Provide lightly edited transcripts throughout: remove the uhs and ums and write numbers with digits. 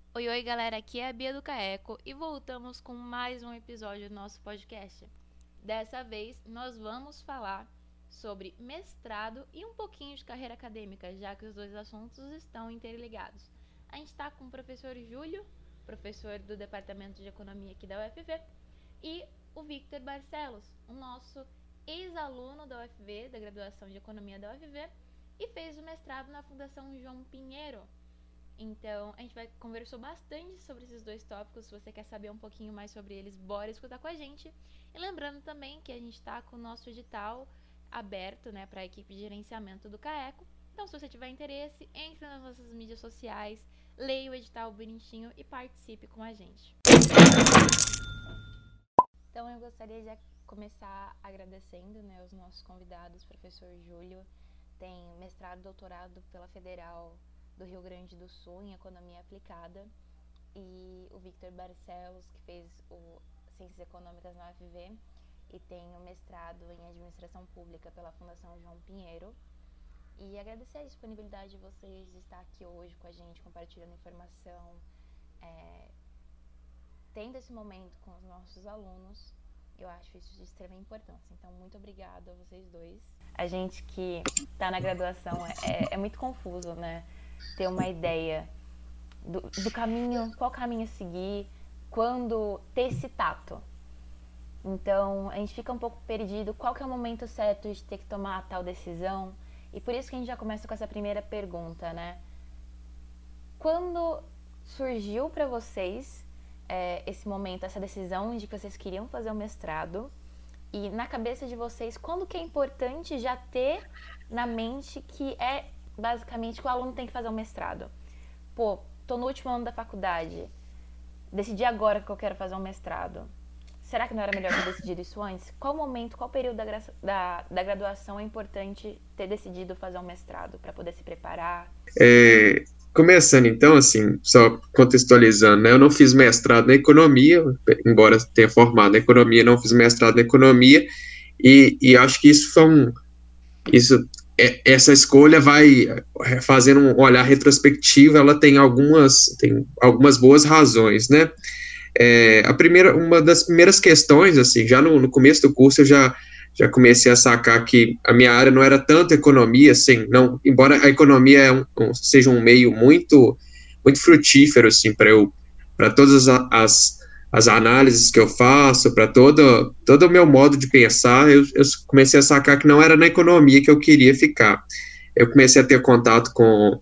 Oi, oi, galera, aqui é a Bia do Caeco e voltamos com mais um episódio do nosso podcast. Dessa vez, nós vamos falar sobre mestrado e um pouquinho de carreira acadêmica, já que os dois assuntos estão interligados. A gente está com o professor Júlio, professor do Departamento de Economia aqui da UFV, e o Victor Barcelos, o nosso ex-aluno da UFV, da graduação de Economia da UFV, e fez o mestrado na Fundação João Pinheiro. Então, a gente conversou bastante sobre esses dois tópicos. Se você quer saber um pouquinho mais sobre eles, bora escutar com a gente. E lembrando também que a gente está com o nosso edital aberto, né, para a equipe de gerenciamento do CAECO. Então, se você tiver interesse, entre nas nossas mídias sociais, leia o edital bonitinho e participe com a gente. Então, eu gostaria de começar agradecendo, né, os nossos convidados. O professor Júlio tem mestrado e doutorado pela Federal do Rio Grande do Sul em Economia Aplicada, e o Victor Barcelos, que fez o Ciências Econômicas na UFV e tem o mestrado em Administração Pública pela Fundação João Pinheiro. E agradecer a disponibilidade de vocês de estar aqui hoje com a gente, compartilhando informação, tendo esse momento com os nossos alunos. Eu acho isso de extrema importância. Então, muito obrigada a vocês dois. A gente que está na graduação é muito confuso, né? Ter uma ideia do caminho, qual caminho seguir, quando ter esse tato. Então, a gente fica um pouco perdido, qual que é o momento certo de ter que tomar a tal decisão. E por isso que a gente já começa com essa primeira pergunta, né? Quando surgiu para vocês esse momento, essa decisão de que vocês queriam fazer o mestrado, e na cabeça de vocês, quando que é importante já ter na mente que é basicamente que o aluno tem que fazer um mestrado? Pô, tô no último ano da faculdade, decidi agora que eu quero fazer um mestrado. Será que não era melhor ter decidido isso antes? Qual momento, qual período da graduação é importante ter decidido fazer um mestrado para poder se preparar? Começando então, assim, só contextualizando, né? Eu não fiz mestrado na economia, embora tenha formado na economia, não fiz mestrado na economia, e acho que isso foi essa escolha vai fazendo um olhar retrospectivo, ela tem algumas boas razões, né? Uma das primeiras questões, assim, já no começo do curso eu já comecei a sacar que a minha área não era tanto economia, assim, não, embora a economia seja um meio muito, muito frutífero, assim, para todas as análises que eu faço, para todo o meu modo de pensar, eu comecei a sacar que não era na economia que eu queria ficar. Eu comecei a ter contato com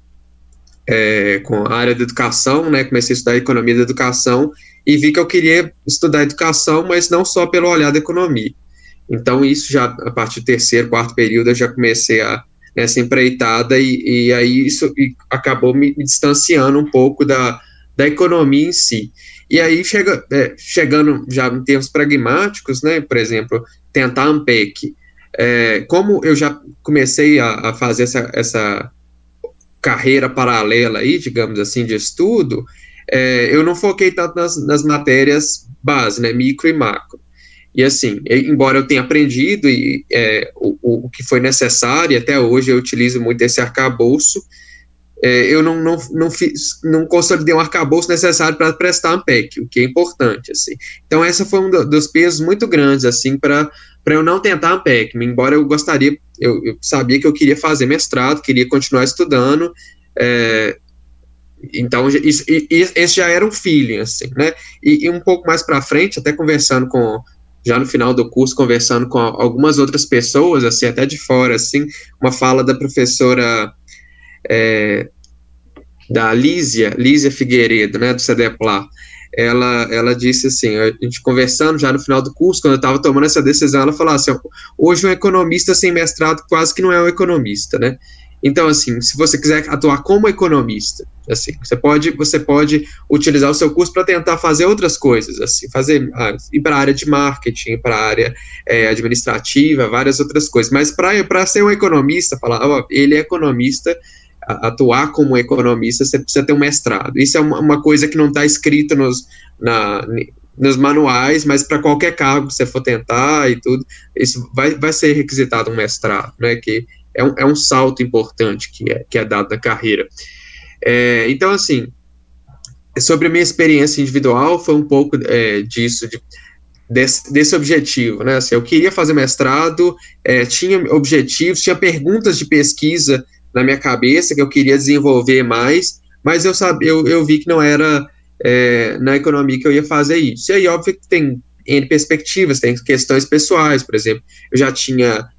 a área da educação, né, comecei a estudar economia da educação, e vi que eu queria estudar educação, mas não só pelo olhar da economia. Então, isso já, a partir do terceiro, quarto período, eu já comecei nessa empreitada, e aí isso acabou me distanciando um pouco da economia em si. E aí, chegando já em termos pragmáticos, né, por exemplo, tentar Ampec, como eu já comecei a fazer essa carreira paralela aí, digamos assim, de estudo, eu não foquei tanto nas matérias base, né, micro e macro. E assim, embora eu tenha aprendido o que foi necessário, e até hoje eu utilizo muito esse arcabouço, eu não consolidei um arcabouço necessário para prestar Ampec, o que é importante, assim. Então, essa foi um dos pesos muito grandes, assim, para eu não tentar Ampec, embora eu gostaria, eu sabia que eu queria fazer mestrado, queria continuar estudando, então, esse já era um feeling, assim, né? E um pouco mais para frente, até já no final do curso, conversando com algumas outras pessoas, assim, até de fora, assim, uma fala da professora da Lísia Figueiredo, né, do CDEPLAR, ela disse assim, a gente conversando já no final do curso, quando eu estava tomando essa decisão, ela falou assim, hoje um economista sem mestrado quase que não é um economista, né? Então, assim, se você quiser atuar como economista, assim, você pode utilizar o seu curso para tentar fazer outras coisas, assim, ir para a área de marketing, para a área administrativa, várias outras coisas. Mas para ser um economista, falar, ele é economista, atuar como economista, você precisa ter um mestrado. Isso é uma coisa que não está escrito nos manuais, mas para qualquer cargo que você for tentar e tudo, isso vai ser requisitado um mestrado, né, que é um salto importante que é dado na carreira. Então, assim, sobre a minha experiência individual, foi um pouco disso, desse objetivo, né? Assim, eu queria fazer mestrado, tinha objetivos, tinha perguntas de pesquisa na minha cabeça que eu queria desenvolver mais, mas eu vi que não era na economia que eu ia fazer isso. E aí, óbvio que tem N perspectivas, tem questões pessoais, por exemplo, eu já tinha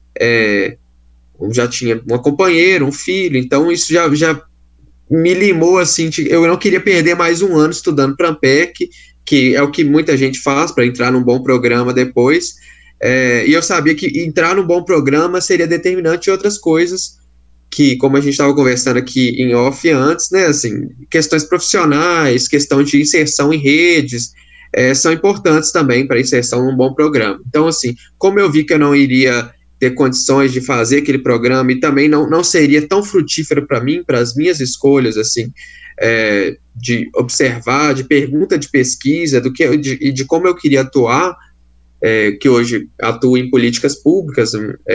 uma companheira, um filho, então isso já me limou, assim, eu não queria perder mais um ano estudando para Ampec, que é o que muita gente faz para entrar num bom programa depois, e eu sabia que entrar num bom programa seria determinante em outras coisas, que, como a gente estava conversando aqui em off antes, né, assim, questões profissionais, questão de inserção em redes, são importantes também para inserção num bom programa. Então, assim, como eu vi que eu não iria ter condições de fazer aquele programa e também não seria tão frutífero para mim, para as minhas escolhas, assim, de observar, de pergunta de pesquisa, de como eu queria atuar, que hoje atuo em políticas públicas,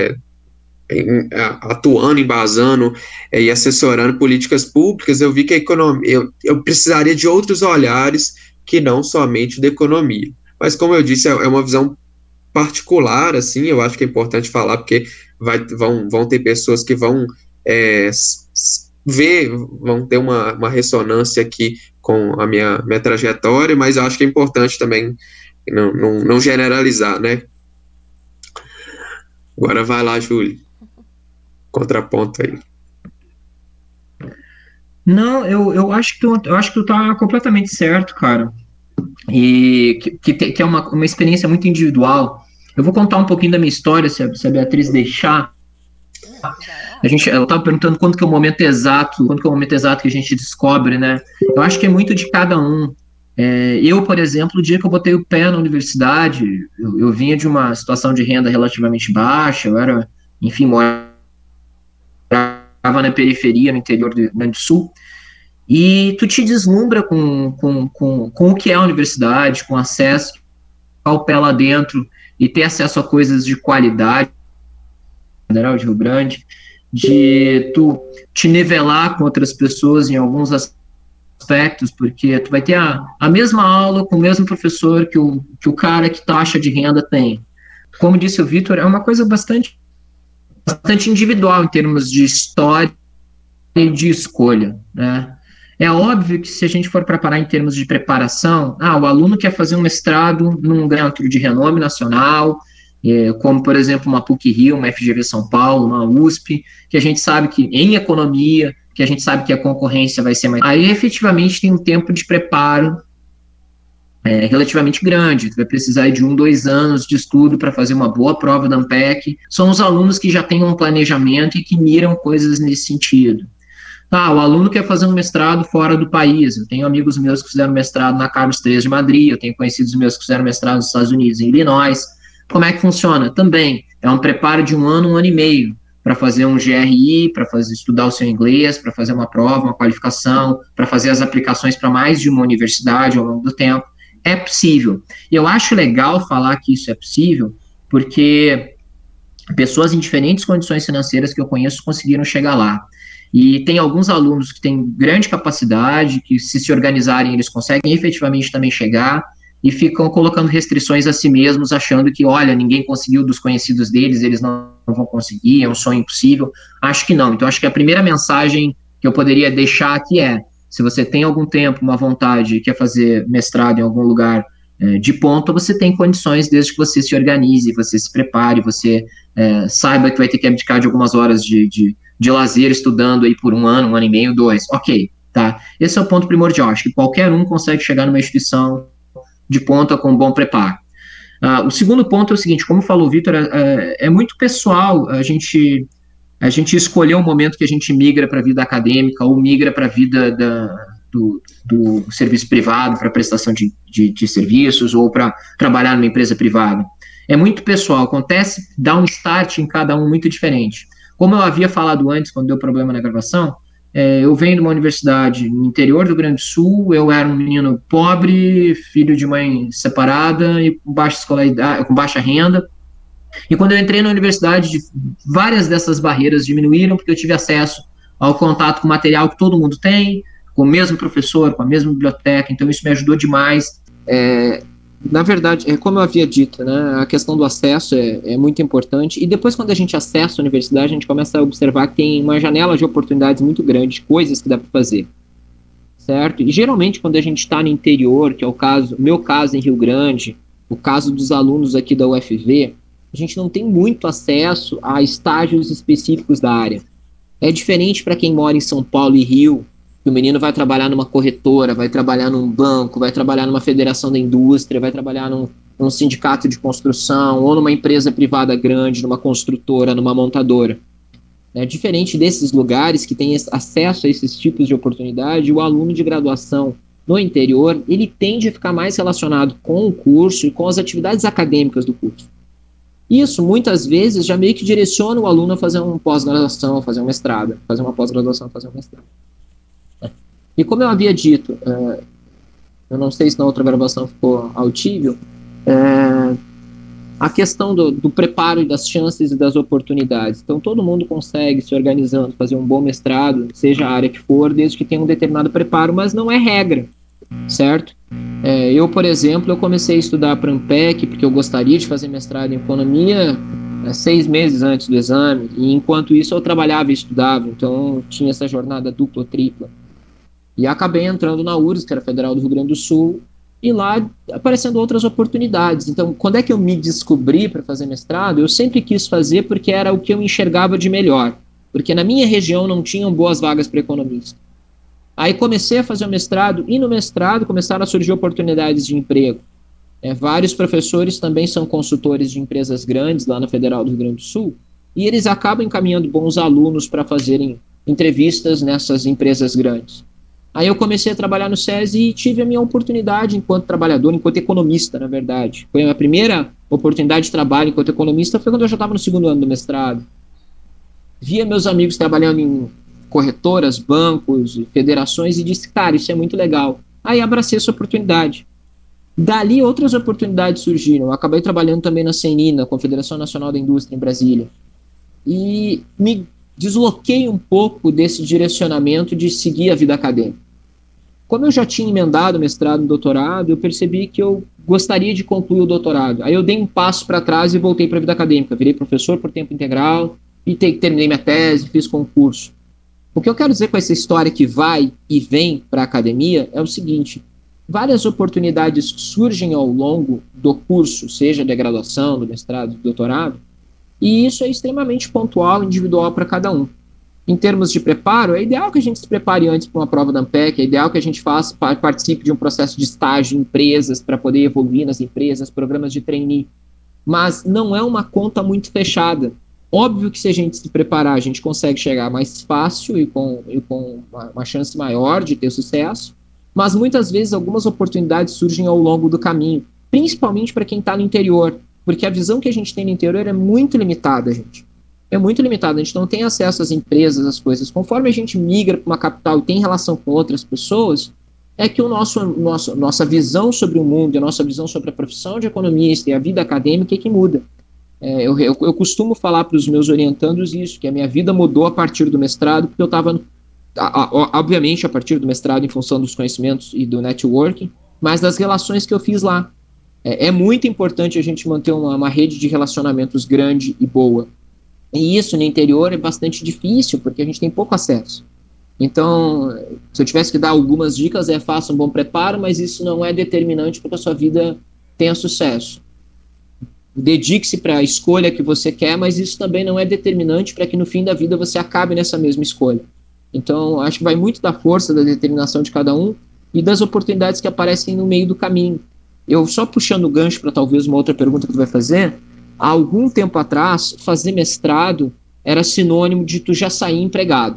atuando, embasando e assessorando políticas públicas, eu vi que a economia, eu precisaria de outros olhares que não somente da economia. Mas, como eu disse, é uma visão particular, assim, eu acho que é importante falar, porque vão ter pessoas que vão vão ter uma ressonância aqui com a minha trajetória, mas eu acho que é importante também não generalizar, né? Agora vai lá, Júlio. Contraponto aí. Não, eu acho que tu tá completamente certo, cara. E que é uma experiência muito individual. Eu vou contar um pouquinho da minha história, se a Beatriz deixar. Ela estava perguntando quando que é o momento exato que a gente descobre, né? Eu acho que é muito de cada um. Eu, por exemplo, o dia que eu botei o pé na universidade, eu vinha de uma situação de renda relativamente baixa, eu era, enfim, morava na periferia, no interior do Rio Grande do Sul, e tu te deslumbra com o que é a universidade, com acesso ao pé lá dentro, e ter acesso a coisas de qualidade, Federal de Rio Grande, de tu te nivelar com outras pessoas em alguns aspectos, porque tu vai ter a mesma aula com o mesmo professor que o cara que taxa de renda tem. Como disse o Vitor, é uma coisa bastante individual em termos de história e de escolha, né? É óbvio que se a gente for preparar em termos de preparação, o aluno quer fazer um mestrado num centro de renome nacional, como, por exemplo, uma PUC-Rio, uma FGV São Paulo, uma USP, que a gente sabe que em economia, que a gente sabe que a concorrência vai ser mais... Aí, efetivamente, tem um tempo de preparo relativamente grande, tu vai precisar de 1-2 anos de estudo para fazer uma boa prova da Ampec. São os alunos que já têm um planejamento e que miram coisas nesse sentido. O aluno quer fazer um mestrado fora do país. Eu tenho amigos meus que fizeram mestrado na Carlos III de Madrid, eu tenho conhecidos meus que fizeram mestrado nos Estados Unidos, em Illinois. Como é que funciona? Também é um preparo de 1 ano e meio, para fazer um GRI, para estudar o seu inglês, para fazer uma prova, uma qualificação, para fazer as aplicações para mais de uma universidade ao longo do tempo. É possível. E eu acho legal falar que isso é possível, porque pessoas em diferentes condições financeiras que eu conheço conseguiram chegar lá. E tem alguns alunos que têm grande capacidade, que se organizarem, eles conseguem efetivamente também chegar, e ficam colocando restrições a si mesmos, achando que, olha, ninguém conseguiu dos conhecidos deles, eles não vão conseguir, é um sonho impossível. Acho que não. Então, acho que a primeira mensagem que eu poderia deixar aqui se você tem algum tempo, uma vontade, quer fazer mestrado em algum lugar de ponta, você tem condições, desde que você se organize, você se prepare, você saiba que vai ter que abdicar de algumas horas de lazer estudando aí por 1 ano, 1 ano e meio, 2. Ok, tá? Esse é o ponto primordial. Acho que qualquer um consegue chegar numa instituição de ponta com um bom preparo. O segundo ponto é o seguinte, como falou o Vitor, é muito pessoal a gente escolher o momento que a gente migra para a vida acadêmica ou migra para a vida do serviço privado, para prestação de serviços ou para trabalhar numa empresa privada. É muito pessoal, dá um start em cada um muito diferente. Como eu havia falado antes, quando deu problema na gravação, eu venho de uma universidade no interior do Rio Grande do Sul, eu era um menino pobre, filho de mãe separada e com baixa escolaridade, com baixa renda. E quando eu entrei na universidade, várias dessas barreiras diminuíram, porque eu tive acesso ao contato com material que todo mundo tem, com o mesmo professor, com a mesma biblioteca, então isso me ajudou demais. Na verdade, como eu havia dito, né, a questão do acesso é muito importante, e depois quando a gente acessa a universidade, a gente começa a observar que tem uma janela de oportunidades muito grande, coisas que dá para fazer, certo? E geralmente quando a gente está no interior, que é o meu caso em Rio Grande, o caso dos alunos aqui da UFV, a gente não tem muito acesso a estágios específicos da área. É diferente para quem mora em São Paulo e Rio, que o menino vai trabalhar numa corretora, vai trabalhar num banco, vai trabalhar numa federação da indústria, vai trabalhar num sindicato de construção, ou numa empresa privada grande, numa construtora, numa montadora. Diferente desses lugares que têm acesso a esses tipos de oportunidade, o aluno de graduação no interior, ele tende a ficar mais relacionado com o curso e com as atividades acadêmicas do curso. Isso, muitas vezes, já meio que direciona o aluno a fazer uma pós-graduação, a fazer um mestrado, fazer uma pós-graduação, a fazer um mestrado. E como eu havia dito, eu não sei se na outra gravação ficou audível, a questão do preparo e das chances e das oportunidades. Então, todo mundo consegue, se organizando, fazer um bom mestrado, seja a área que for, desde que tenha um determinado preparo, mas não é regra, certo? Eu, por exemplo, eu comecei a estudar para a Ampec, porque eu gostaria de fazer mestrado em economia 6 meses antes do exame, e enquanto isso eu trabalhava e estudava, então tinha essa jornada dupla ou tripla. E acabei entrando na URGS, que era Federal do Rio Grande do Sul, e lá aparecendo outras oportunidades. Então, quando é que eu me descobri para fazer mestrado, eu sempre quis fazer porque era o que eu enxergava de melhor. Porque na minha região não tinham boas vagas para economista. Aí comecei a fazer o mestrado, e no mestrado começaram a surgir oportunidades de emprego. Vários professores também são consultores de empresas grandes lá na Federal do Rio Grande do Sul, e eles acabam encaminhando bons alunos para fazerem entrevistas nessas empresas grandes. Aí eu comecei a trabalhar no SESI e tive a minha oportunidade enquanto trabalhador, enquanto economista, na verdade. Foi a minha primeira oportunidade de trabalho enquanto economista, foi quando eu já estava no 2º ano do mestrado. Via meus amigos trabalhando em corretoras, bancos, federações e disse, cara, isso é muito legal. Aí abracei essa oportunidade. Dali outras oportunidades surgiram. Eu acabei trabalhando também na CNI, na Confederação Nacional da Indústria, em Brasília. E me desloquei um pouco desse direcionamento de seguir a vida acadêmica. Como eu já tinha emendado mestrado e doutorado, eu percebi que eu gostaria de concluir o doutorado. Aí eu dei um passo para trás e voltei para a vida acadêmica. Virei professor por tempo integral e terminei minha tese, fiz concurso. O que eu quero dizer com essa história que vai e vem para a academia é o seguinte: várias oportunidades surgem ao longo do curso, seja da graduação, do mestrado, do doutorado, e isso é extremamente pontual, individual para cada um. Em termos de preparo, é ideal que a gente se prepare antes para uma prova da Ampec, é ideal que a gente participe de um processo de estágio em empresas para poder evoluir nas empresas, programas de trainee, mas não é uma conta muito fechada. Óbvio que se a gente se preparar, a gente consegue chegar mais fácil e com uma chance maior de ter sucesso, mas muitas vezes algumas oportunidades surgem ao longo do caminho, principalmente para quem está no interior, porque a visão que a gente tem no interior é muito limitada, gente. É muito limitada, a gente não tem acesso às empresas, às coisas. Conforme a gente migra para uma capital e tem relação com outras pessoas, é que nossa visão sobre o mundo, a nossa visão sobre a profissão de economista e a vida acadêmica é que muda. Eu costumo falar para os meus orientandos isso, que a minha vida mudou a partir do mestrado, porque eu estava, obviamente, a partir do mestrado em função dos conhecimentos e do networking, mas das relações que eu fiz lá. É muito importante a gente manter uma rede de relacionamentos grande e boa. E isso no interior é bastante difícil, porque a gente tem pouco acesso. Então, se eu tivesse que dar algumas dicas, faça um bom preparo, mas isso não é determinante para que a sua vida tenha sucesso. Dedique-se para a escolha que você quer, mas isso também não é determinante para que no fim da vida você acabe nessa mesma escolha. Então, acho que vai muito da força, da determinação de cada um e das oportunidades que aparecem no meio do caminho. Eu só puxando o gancho para talvez uma outra pergunta que tu vai fazer, há algum tempo atrás, fazer mestrado era sinônimo de tu já sair empregado.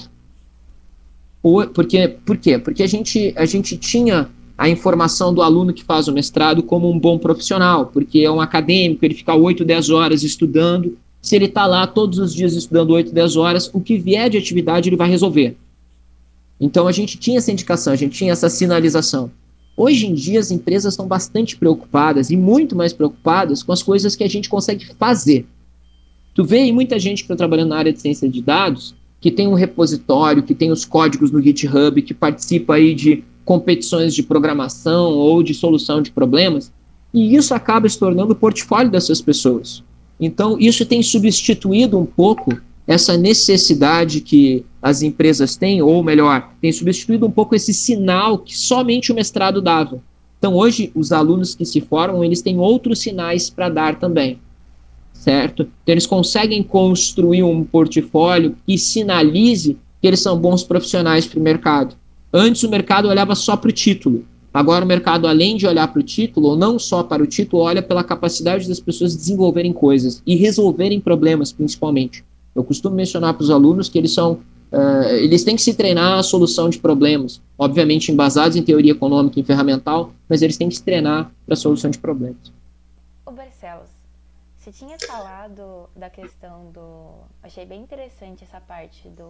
Por quê? Porque a gente tinha a informação do aluno que faz o mestrado como um bom profissional, porque é um acadêmico, ele fica 8, 10 horas estudando, se ele está lá todos os dias estudando 8, 10 horas, o que vier de atividade ele vai resolver. Então a gente tinha essa indicação, a gente tinha essa sinalização. Hoje em dia as empresas estão bastante preocupadas, e muito mais preocupadas com as coisas que a gente consegue fazer. Tu vê aí muita gente que está trabalhando na área de ciência de dados, que tem um repositório, que tem os códigos no GitHub, que participa aí de competições de programação ou de solução de problemas, e isso acaba se tornando o portfólio dessas pessoas. Então, isso tem substituído um pouco essa necessidade que as empresas têm, ou melhor, tem substituído um pouco esse sinal que somente o mestrado dava. Então, hoje, os alunos que se formam, eles têm outros sinais para dar também, certo? Então, eles conseguem construir um portfólio que sinalize que eles são bons profissionais para o mercado. Antes, o mercado olhava só para o título. Agora, o mercado, além de olhar para o título, ou não só para o título, olha pela capacidade das pessoas desenvolverem coisas e resolverem problemas, principalmente. Eu costumo mencionar para os alunos que eles têm que se treinar a solução de problemas, obviamente embasados em teoria econômica e ferramental, mas eles têm que se treinar para a solução de problemas. Ô Barcelos, você tinha falado da questão do... Achei bem interessante essa parte do...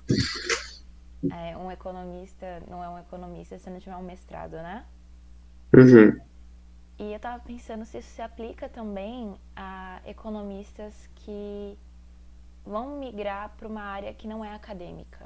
um economista não é um economista se não tiver um mestrado, né? Uhum. E eu tava pensando se isso se aplica também a economistas que vão migrar para uma área que não é acadêmica.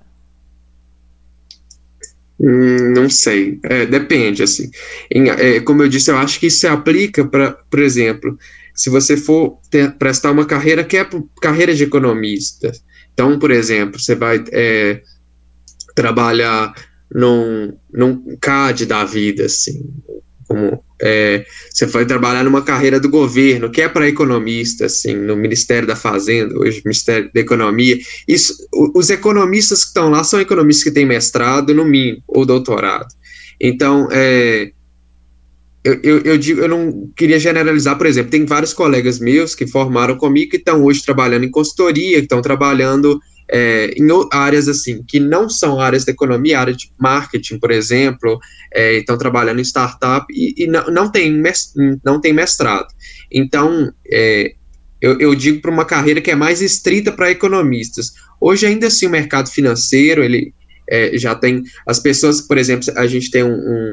Não sei, depende, assim. Como eu disse, eu acho que isso se aplica para, por exemplo, se você for prestar uma carreira que é carreira de economista. Então, por exemplo, você vai trabalhar num CAD da vida, assim, como você vai trabalhar numa carreira do governo, que é para economista, assim, no Ministério da Fazenda, hoje Ministério da Economia. Os economistas que estão lá são economistas que têm mestrado, no mínimo, ou doutorado. Então, eu digo, eu não queria generalizar, por exemplo, tem vários colegas meus que formaram comigo que estão hoje trabalhando em consultoria, que estão trabalhando em áreas assim, que não são áreas da economia, área de marketing, por exemplo, estão trabalhando em startup e não tem mestrado. Então, eu digo para uma carreira que é mais estrita para economistas. Hoje, ainda assim, o mercado financeiro, ele já tem as pessoas, por exemplo, a gente tem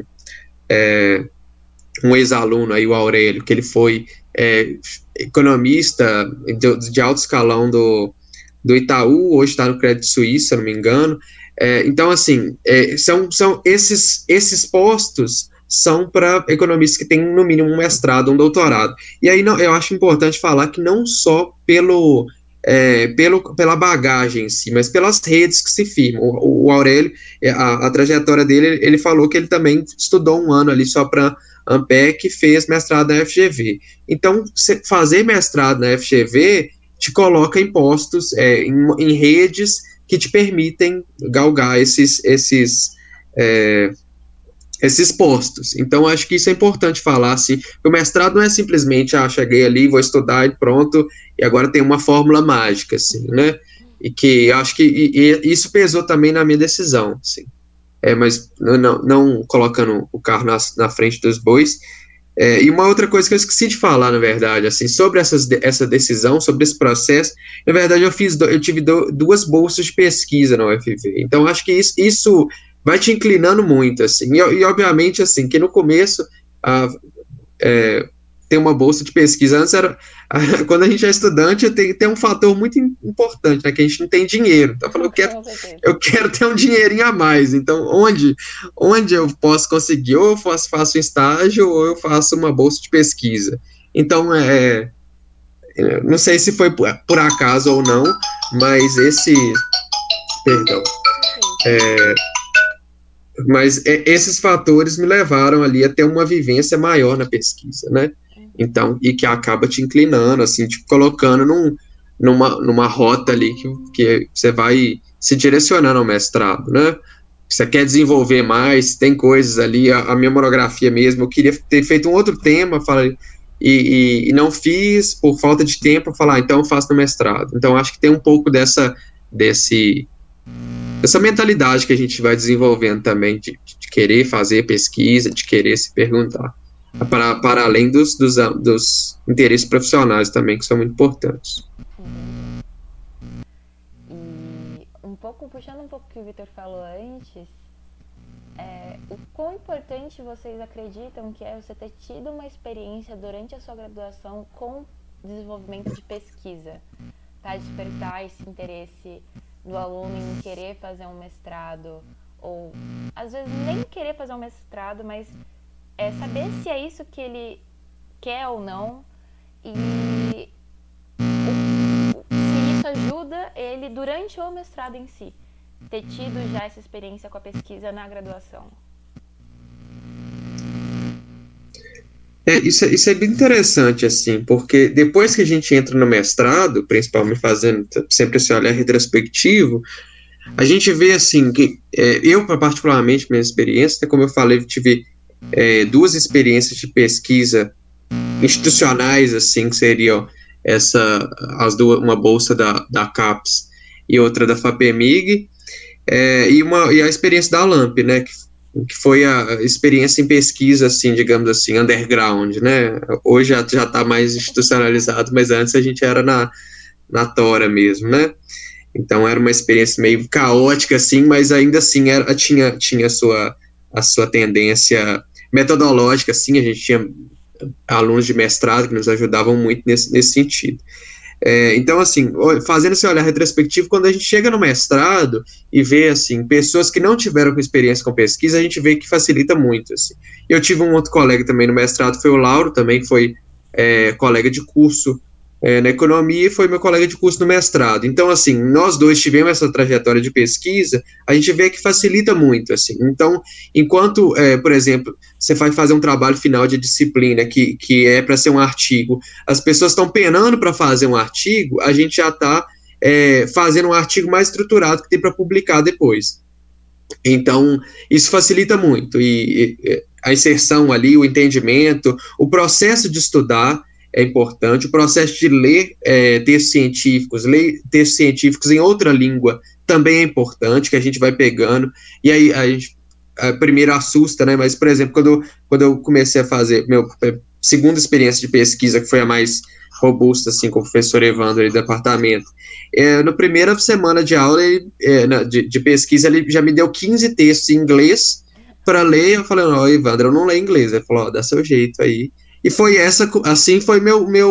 um ex-aluno aí, o Aurélio, que ele foi economista de alto escalão do Itaú, hoje está no Credit Suisse, se eu não me engano. Então, assim, são esses postos são para economistas que têm, no mínimo, um mestrado, um doutorado. E aí eu acho importante falar que não só pela bagagem em si, mas pelas redes que se firmam. O Aurélio, a trajetória dele, ele falou que ele também estudou um ano ali só para Ampec e fez mestrado na FGV. Então, fazer mestrado na FGV te coloca em postos, em redes que te permitem galgar esses postos. Então, acho que isso é importante falar, assim, o mestrado não é simplesmente, cheguei ali, vou estudar e pronto, e agora tem uma fórmula mágica, assim, né? E que acho que isso pesou também na minha decisão, assim. Mas não colocando o carro na frente dos bois. E uma outra coisa que eu esqueci de falar, na verdade, assim, sobre essa decisão, sobre esse processo, na verdade, eu tive duas bolsas de pesquisa na UFV. Então, acho que isso vai te inclinando muito, assim, e obviamente, assim, que no começo ter uma bolsa de pesquisa, antes quando a gente é estudante, tem um fator muito importante, né, que a gente não tem dinheiro, então eu falo, eu quero ter um dinheirinho a mais, então onde eu posso conseguir, ou eu faço um estágio, ou eu faço uma bolsa de pesquisa, então não sei se foi por acaso ou não, mas esses fatores me levaram ali a ter uma vivência maior na pesquisa, né? Então, e que acaba te inclinando, assim, te colocando numa rota ali que você vai se direcionando ao mestrado, né? Você quer desenvolver mais, tem coisas ali, a minha monografia mesmo, eu queria ter feito um outro tema, e não fiz por falta de tempo, falar, então eu faço no mestrado. Então, acho que tem um pouco dessa mentalidade que a gente vai desenvolvendo também, de querer fazer pesquisa, de querer se perguntar, para além dos interesses profissionais também, que são muito importantes. E puxando um pouco o que o Vitor falou antes, o quão importante vocês acreditam que é você ter tido uma experiência durante a sua graduação com desenvolvimento de pesquisa, para despertar esse interesse do aluno em querer fazer um mestrado, ou às vezes nem querer fazer um mestrado, mas saber se é isso que ele quer ou não, e se isso ajuda ele durante o mestrado em si, ter tido já essa experiência com a pesquisa na graduação. Isso é bem interessante, assim, porque depois que a gente entra no mestrado, principalmente fazendo sempre esse olhar retrospectivo, a gente vê, assim, que eu, particularmente, minha experiência, como eu falei, eu tive 2 experiências de pesquisa institucionais, assim, que seriam uma bolsa da CAPES e outra da FAPEMIG, e a experiência da LAMP, né, que foi a experiência em pesquisa, assim, digamos assim, underground, né? Hoje já está mais institucionalizado, mas antes a gente era na tora mesmo, né? Então era uma experiência meio caótica, assim, mas ainda assim tinha a sua tendência metodológica, assim, a gente tinha alunos de mestrado que nos ajudavam muito nesse sentido. Então, assim, fazendo esse olhar retrospectivo, quando a gente chega no mestrado e vê, assim, pessoas que não tiveram experiência com pesquisa, a gente vê que facilita muito, assim. Eu tive um outro colega também no mestrado, foi o Lauro, também, que foi colega de curso na economia e foi meu colega de curso no mestrado. Então, assim, nós dois tivemos essa trajetória de pesquisa, a gente vê que facilita muito, assim. Então, enquanto, por exemplo, você vai fazer um trabalho final de disciplina que é para ser um artigo, as pessoas estão penando para fazer um artigo, a gente já está fazendo um artigo mais estruturado que tem para publicar depois. Então, isso facilita muito, e a inserção ali, o entendimento, o processo de estudar é importante, o processo de ler textos científicos em outra língua também é importante, que a gente vai pegando, e aí a gente primeiro assusta, né, mas, por exemplo, quando eu comecei a fazer minha segunda experiência de pesquisa, que foi a mais robusta, assim, com o professor Evandro do departamento, na primeira semana de aula de pesquisa, ele já me deu 15 textos em inglês para ler, eu falei, não, Evandro, eu não leio inglês, ele falou, dá seu jeito aí. E foi assim foi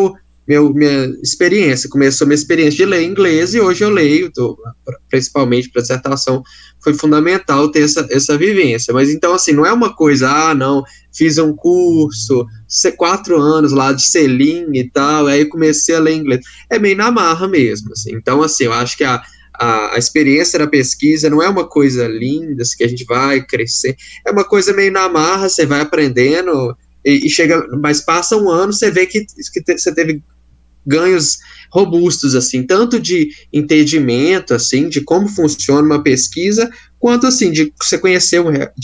minha experiência. Começou minha experiência de ler inglês e hoje eu leio, principalmente para dissertação, foi fundamental ter essa vivência. Mas então, assim, não é uma coisa, não, fiz um curso, 4 anos lá de selim e tal, aí comecei a ler inglês. É meio na marra mesmo, assim. Então, assim, eu acho que a experiência da pesquisa não é uma coisa linda, assim, que a gente vai crescer, é uma coisa meio na marra, você vai aprendendo. E chega, mas passa um ano, você vê que você teve ganhos robustos, assim, tanto de entendimento, assim, de como funciona uma pesquisa, quanto, assim, de você conhecer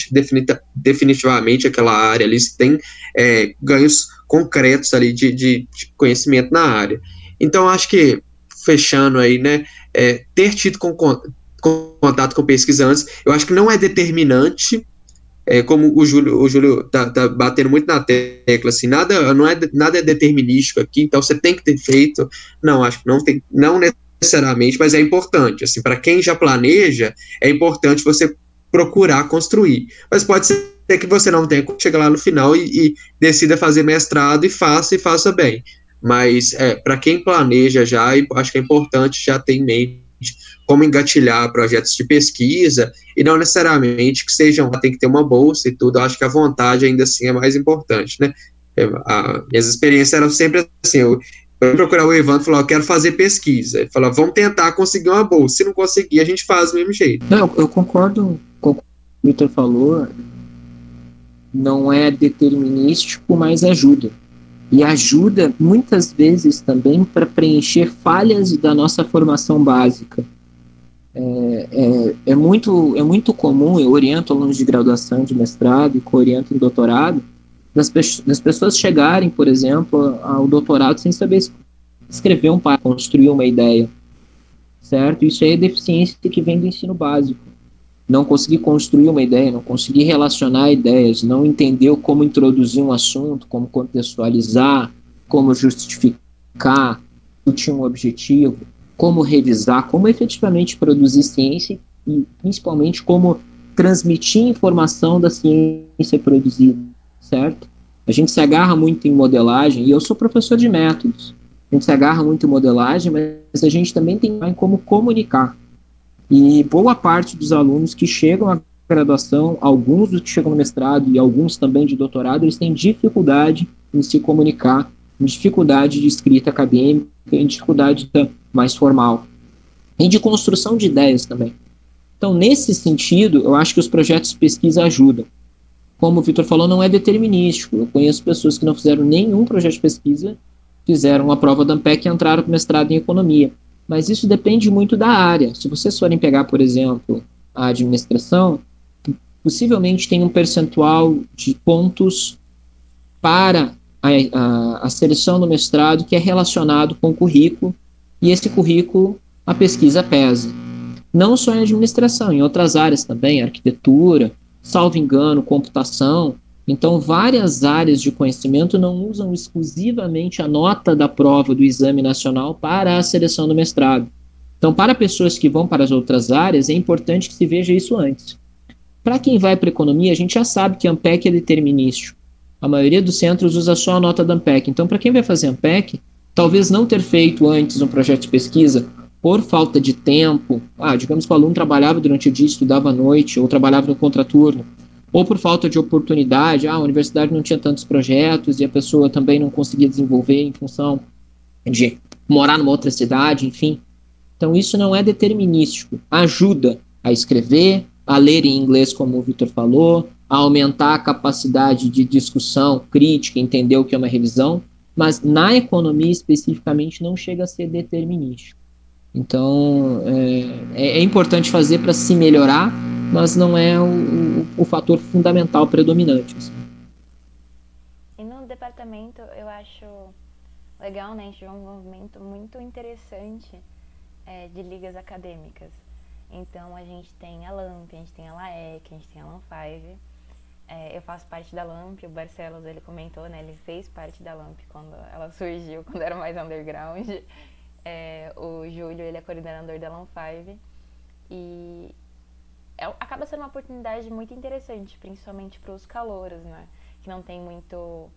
definitivamente aquela área ali, você tem ganhos concretos ali de conhecimento na área. Então, acho que, fechando aí, né, ter tido contato com pesquisa antes, eu acho que não é determinante, como o Júlio tá batendo muito na tecla, assim, nada é determinístico aqui, então você tem que ter feito, não, acho que não necessariamente, mas é importante, assim, para quem já planeja, é importante você procurar construir, mas pode ser que você não tenha, chega lá no final e decida fazer mestrado e faça bem, mas para quem planeja já, acho que é importante já ter em mente como engatilhar projetos de pesquisa, e não necessariamente que tem que ter uma bolsa e tudo, eu acho que a vontade ainda assim é mais importante, né? Minhas experiências eram sempre assim, eu procurar o Evandro e falar, eu quero fazer pesquisa, ele falou, vamos tentar conseguir uma bolsa, se não conseguir, a gente faz do mesmo jeito. Não, eu concordo com o que o Vitor falou, não é determinístico, mas ajuda. E ajuda, muitas vezes, também para preencher falhas da nossa formação básica. É muito comum, eu oriento alunos de graduação, de mestrado, e co-oriento em doutorado, das pessoas chegarem, por exemplo, ao doutorado sem saber escrever um parágrafo, construir uma ideia, certo? Isso aí é deficiência que vem do ensino básico. Não conseguir construir uma ideia, não conseguir relacionar ideias, não entender como introduzir um assunto, como contextualizar, como justificar, discutir um objetivo, como revisar, como efetivamente produzir ciência e, principalmente, como transmitir informação da ciência produzida, certo? A gente se agarra muito em modelagem, e eu sou professor de métodos, a gente se agarra muito em modelagem, mas a gente também tem em como comunicar. E boa parte dos alunos que chegam à graduação, alguns dos que chegam no mestrado e alguns também de doutorado, eles têm dificuldade em se comunicar, dificuldade de escrita acadêmica, em dificuldade mais formal, e de construção de ideias também. Então, nesse sentido, eu acho que os projetos de pesquisa ajudam. Como o Vitor falou, não é determinístico. Eu conheço pessoas que não fizeram nenhum projeto de pesquisa, fizeram a prova da ANPEC e entraram para o mestrado em economia. Mas isso depende muito da área. Se vocês forem pegar, por exemplo, a administração, possivelmente tem um percentual de pontos para a seleção do mestrado que é relacionado com o currículo, e esse currículo a pesquisa pesa. Não só em administração, em outras áreas também, arquitetura, salvo engano, computação. Então, várias áreas de conhecimento não usam exclusivamente a nota da prova do Exame Nacional para a seleção do mestrado. Então, para pessoas que vão para as outras áreas, é importante que se veja isso antes. Para quem vai para economia, a gente já sabe que a ANPEC é determinístico. A maioria dos centros usa só a nota da ANPEC. Então, para quem vai fazer ANPEC, talvez não ter feito antes um projeto de pesquisa por falta de tempo, digamos que o aluno trabalhava durante o dia, estudava à noite, ou trabalhava no contraturno, ou por falta de oportunidade, a universidade não tinha tantos projetos e a pessoa também não conseguia desenvolver em função de morar numa outra cidade, enfim. Então, isso não é determinístico. Ajuda a escrever, a ler em inglês, como o Vitor falou, a aumentar a capacidade de discussão crítica, entender o que é uma revisão, mas na economia especificamente não chega a ser determinístico. Então, é importante fazer para se melhorar, mas não é o fator fundamental predominante. Assim. E no departamento, eu acho legal, né? A gente vê um movimento muito interessante de ligas acadêmicas. Então, a gente tem a LAMP, a gente tem a LAEC, a gente tem a LAM5. Eu faço parte da LAMP, o Barcelos, ele comentou, né? Ele fez parte da LAMP quando ela surgiu, quando era mais underground. O Júlio, ele é coordenador da LAM5. E acaba sendo uma oportunidade muito interessante, principalmente para os calouros, né? Que não tem muito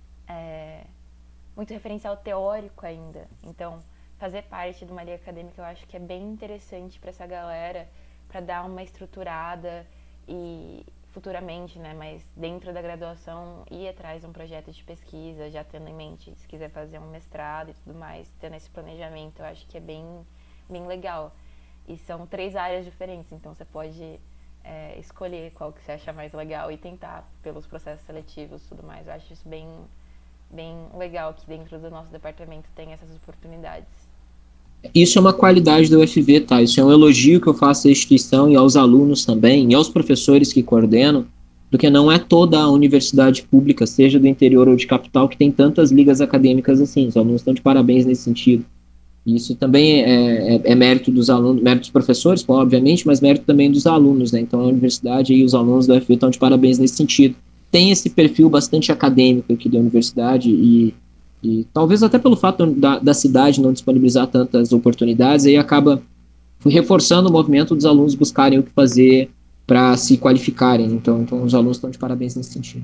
referencial teórico ainda. Então, fazer parte de uma liga acadêmica eu acho que é bem interessante para essa galera, para dar uma estruturada e futuramente, né, mas dentro da graduação ir atrás de um projeto de pesquisa, já tendo em mente, se quiser fazer um mestrado e tudo mais, tendo esse planejamento, eu acho que é bem, bem legal. E são 3 áreas diferentes, então você pode escolher qual que você acha mais legal e tentar pelos processos seletivos e tudo mais. Eu acho isso bem, bem legal que dentro do nosso departamento tem essas oportunidades. Isso é uma qualidade da UFV, tá? Isso é um elogio que eu faço à instituição e aos alunos também, e aos professores que coordenam, porque não é toda a universidade pública, seja do interior ou de capital, que tem tantas ligas acadêmicas assim. Os alunos estão de parabéns nesse sentido. Isso também é mérito dos alunos, mérito dos professores, obviamente, mas mérito também dos alunos, né? Então a universidade e os alunos da UFV estão de parabéns nesse sentido. Tem esse perfil bastante acadêmico aqui da universidade e talvez até pelo fato da cidade não disponibilizar tantas oportunidades, aí acaba reforçando o movimento dos alunos buscarem o que fazer para se qualificarem. Então os alunos estão de parabéns nesse sentido.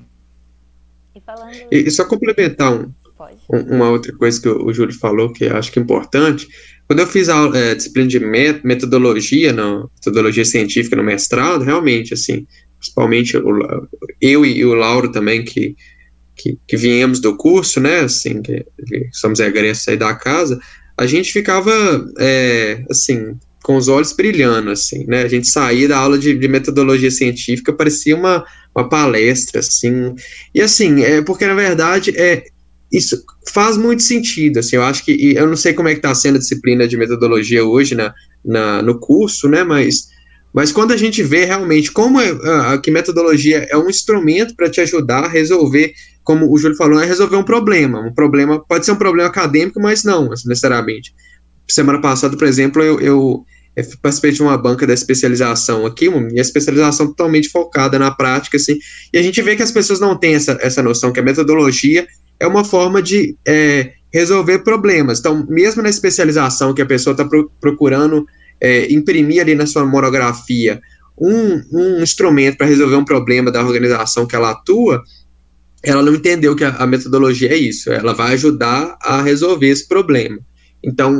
E só complementar uma outra coisa que o Júlio falou, que eu acho que é importante. Quando eu fiz a disciplina de metodologia científica no mestrado, realmente, assim, principalmente eu e o Lauro também, que viemos do curso, né, assim, que somos egressos aí da casa, a gente ficava, assim, com os olhos brilhando, assim, né, a gente saía da aula de metodologia científica, parecia uma palestra, assim, e assim, porque na verdade, isso faz muito sentido, assim, eu acho que, eu não sei como é que está sendo a disciplina de metodologia hoje no curso, né, mas quando a gente vê realmente como que metodologia é um instrumento para te ajudar a resolver, como o Júlio falou, resolver um problema pode ser um problema acadêmico, mas não necessariamente. Semana passada, por exemplo, eu participei de uma banca da especialização aqui, e a especialização totalmente focada na prática, assim, e a gente vê que as pessoas não têm essa noção que a metodologia é uma forma de resolver problemas. Então, mesmo na especialização que a pessoa está procurando imprimir ali na sua monografia um instrumento para resolver um problema da organização que ela atua, ela não entendeu que a metodologia é isso, ela vai ajudar a resolver esse problema. Então,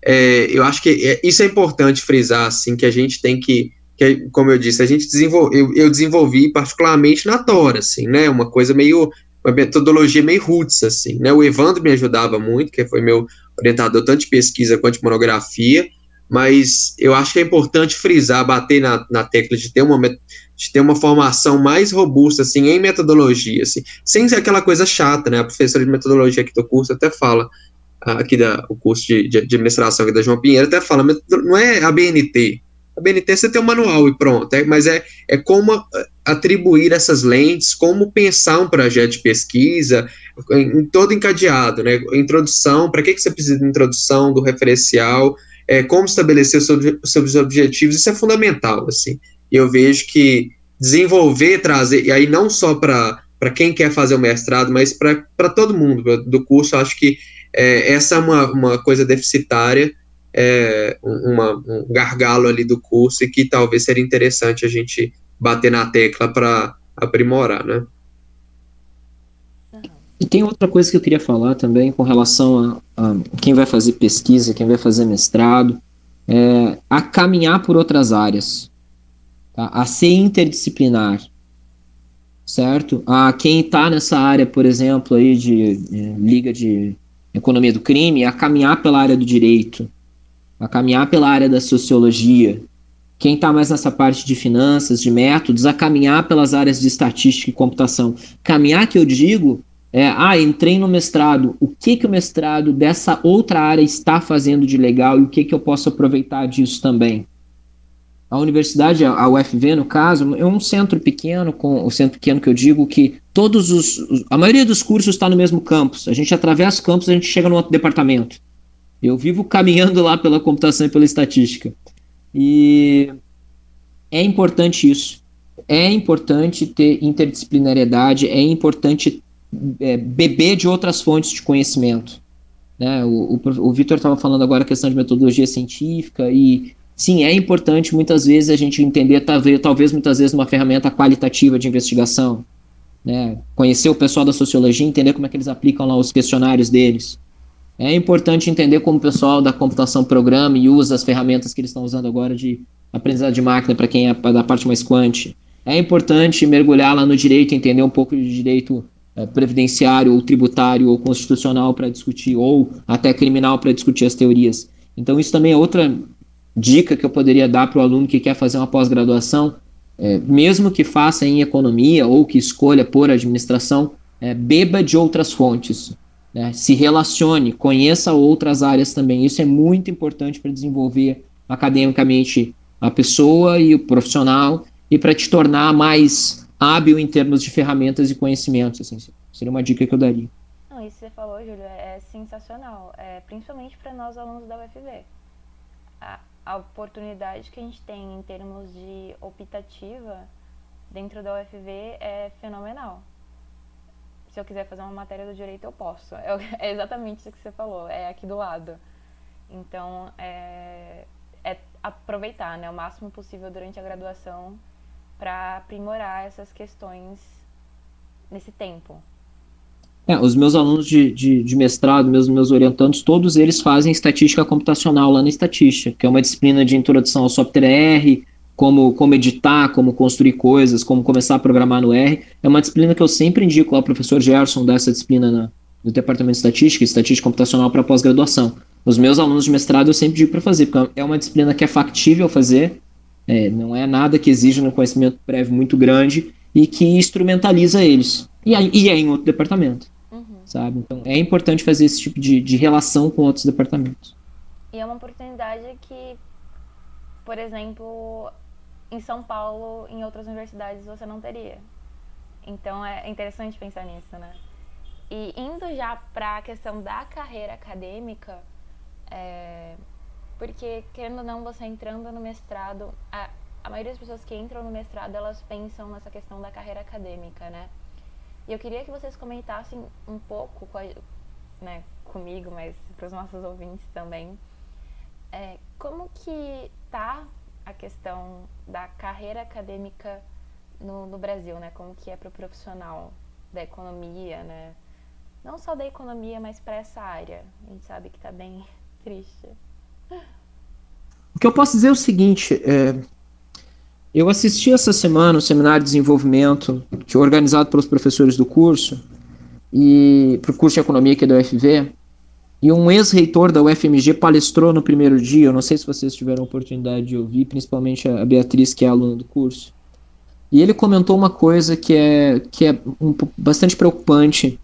eu acho que isso é importante frisar, assim, que a gente tem como eu disse, eu desenvolvi particularmente na Tora, assim, né, uma metodologia meio roots, assim, né, o Evandro me ajudava muito, que foi meu orientador tanto de pesquisa quanto de monografia, mas eu acho que é importante frisar, bater na tecla de ter uma formação mais robusta, assim, em metodologia, assim, sem ser aquela coisa chata, né, a professora de metodologia aqui do curso até fala, o curso de administração aqui da João Pinheiro até fala, não é a BNT. A BNT você tem um manual e pronto, mas é como atribuir essas lentes, como pensar um projeto de pesquisa em todo encadeado, né? Introdução, para que você precisa de introdução, do referencial, como estabelecer seus objetivos, isso é fundamental, assim. E eu vejo que desenvolver, trazer, e aí não só para quem quer fazer o mestrado, mas para todo mundo do curso, acho que essa é uma coisa deficitária, um gargalo ali do curso e que talvez seria interessante a gente bater na tecla para aprimorar, né? E tem outra coisa que eu queria falar também com relação a quem vai fazer pesquisa, quem vai fazer mestrado, a caminhar por outras áreas, tá? A ser interdisciplinar, certo? A quem está nessa área, por exemplo, aí de liga de economia do crime, a caminhar pela área do direito, a caminhar pela área da sociologia. Quem está mais nessa parte de finanças, de métodos, a caminhar pelas áreas de estatística e computação. Caminhar, que eu digo, entrei no mestrado, o que o mestrado dessa outra área está fazendo de legal e o que eu posso aproveitar disso também. A universidade, a UFV, no caso, é um centro pequeno, o centro pequeno que eu digo que a maioria dos cursos está no mesmo campus. A gente atravessa o campus, a gente chega no outro departamento. Eu vivo caminhando lá pela computação e pela estatística. E é importante isso. É importante ter interdisciplinariedade, é importante beber de outras fontes de conhecimento. Né? O Vitor estava falando agora a questão de metodologia científica e sim, é importante muitas vezes a gente entender, talvez muitas vezes uma ferramenta qualitativa de investigação, né? Conhecer o pessoal da sociologia, entender como é que eles aplicam lá os questionários deles. É importante entender como o pessoal da computação programa e usa as ferramentas que eles estão usando agora de aprendizado de máquina para quem é da parte mais quant. É importante mergulhar lá no direito, entender um pouco de direito previdenciário ou tributário ou constitucional para discutir, ou até criminal para discutir as teorias. Então isso também é outra dica que eu poderia dar para o aluno que quer fazer uma pós-graduação, mesmo que faça em economia ou que escolha por administração, beba de outras fontes, né? Se relacione, conheça outras áreas também. Isso é muito importante para desenvolver academicamente a pessoa e o profissional e para te tornar mais hábil em termos de ferramentas e conhecimentos. Assim, seria uma dica que eu daria. Não, isso que você falou, Júlio, é sensacional, principalmente para nós alunos da UFV. A oportunidade que a gente tem em termos de optativa dentro da UFV é fenomenal. Se eu quiser fazer uma matéria do direito, eu posso. É exatamente isso que você falou, é aqui do lado. Então, é aproveitar, né, o máximo possível durante a graduação para aprimorar essas questões nesse tempo. Os meus alunos de mestrado, meus orientandos, todos eles fazem estatística computacional lá na estatística, que é uma disciplina de introdução ao software R, como editar, como construir coisas, como começar a programar no R. É uma disciplina que eu sempre indico ao professor Gerson dessa disciplina no departamento de estatística computacional para pós-graduação. Os meus alunos de mestrado eu sempre digo para fazer, porque é uma disciplina que é factível fazer, não é nada que exija um conhecimento prévio muito grande e que instrumentaliza eles. E é em outro departamento. Sabe? Então é importante fazer esse tipo de relação com outros departamentos. E é uma oportunidade que, por exemplo, em São Paulo, em outras universidades você não teria. Então é interessante pensar nisso, né? E indo já para a questão da carreira acadêmica, porque querendo ou não, você entrando no mestrado, a maioria das pessoas que entram no mestrado, elas pensam nessa questão da carreira acadêmica, né? E eu queria que vocês comentassem um pouco, né, comigo, mas para os nossos ouvintes também, como que tá a questão da carreira acadêmica no Brasil, né? Como que é para o profissional da economia, né? Não só da economia, mas para essa área. A gente sabe que tá bem triste. O que eu posso dizer é o seguinte, eu assisti essa semana um seminário de desenvolvimento que é organizado pelos professores do curso, e para o curso de economia aqui da UFV, e um ex-reitor da UFMG palestrou no primeiro dia. Eu não sei se vocês tiveram a oportunidade de ouvir, principalmente a Beatriz, que é aluna do curso. E ele comentou uma coisa que é bastante preocupante.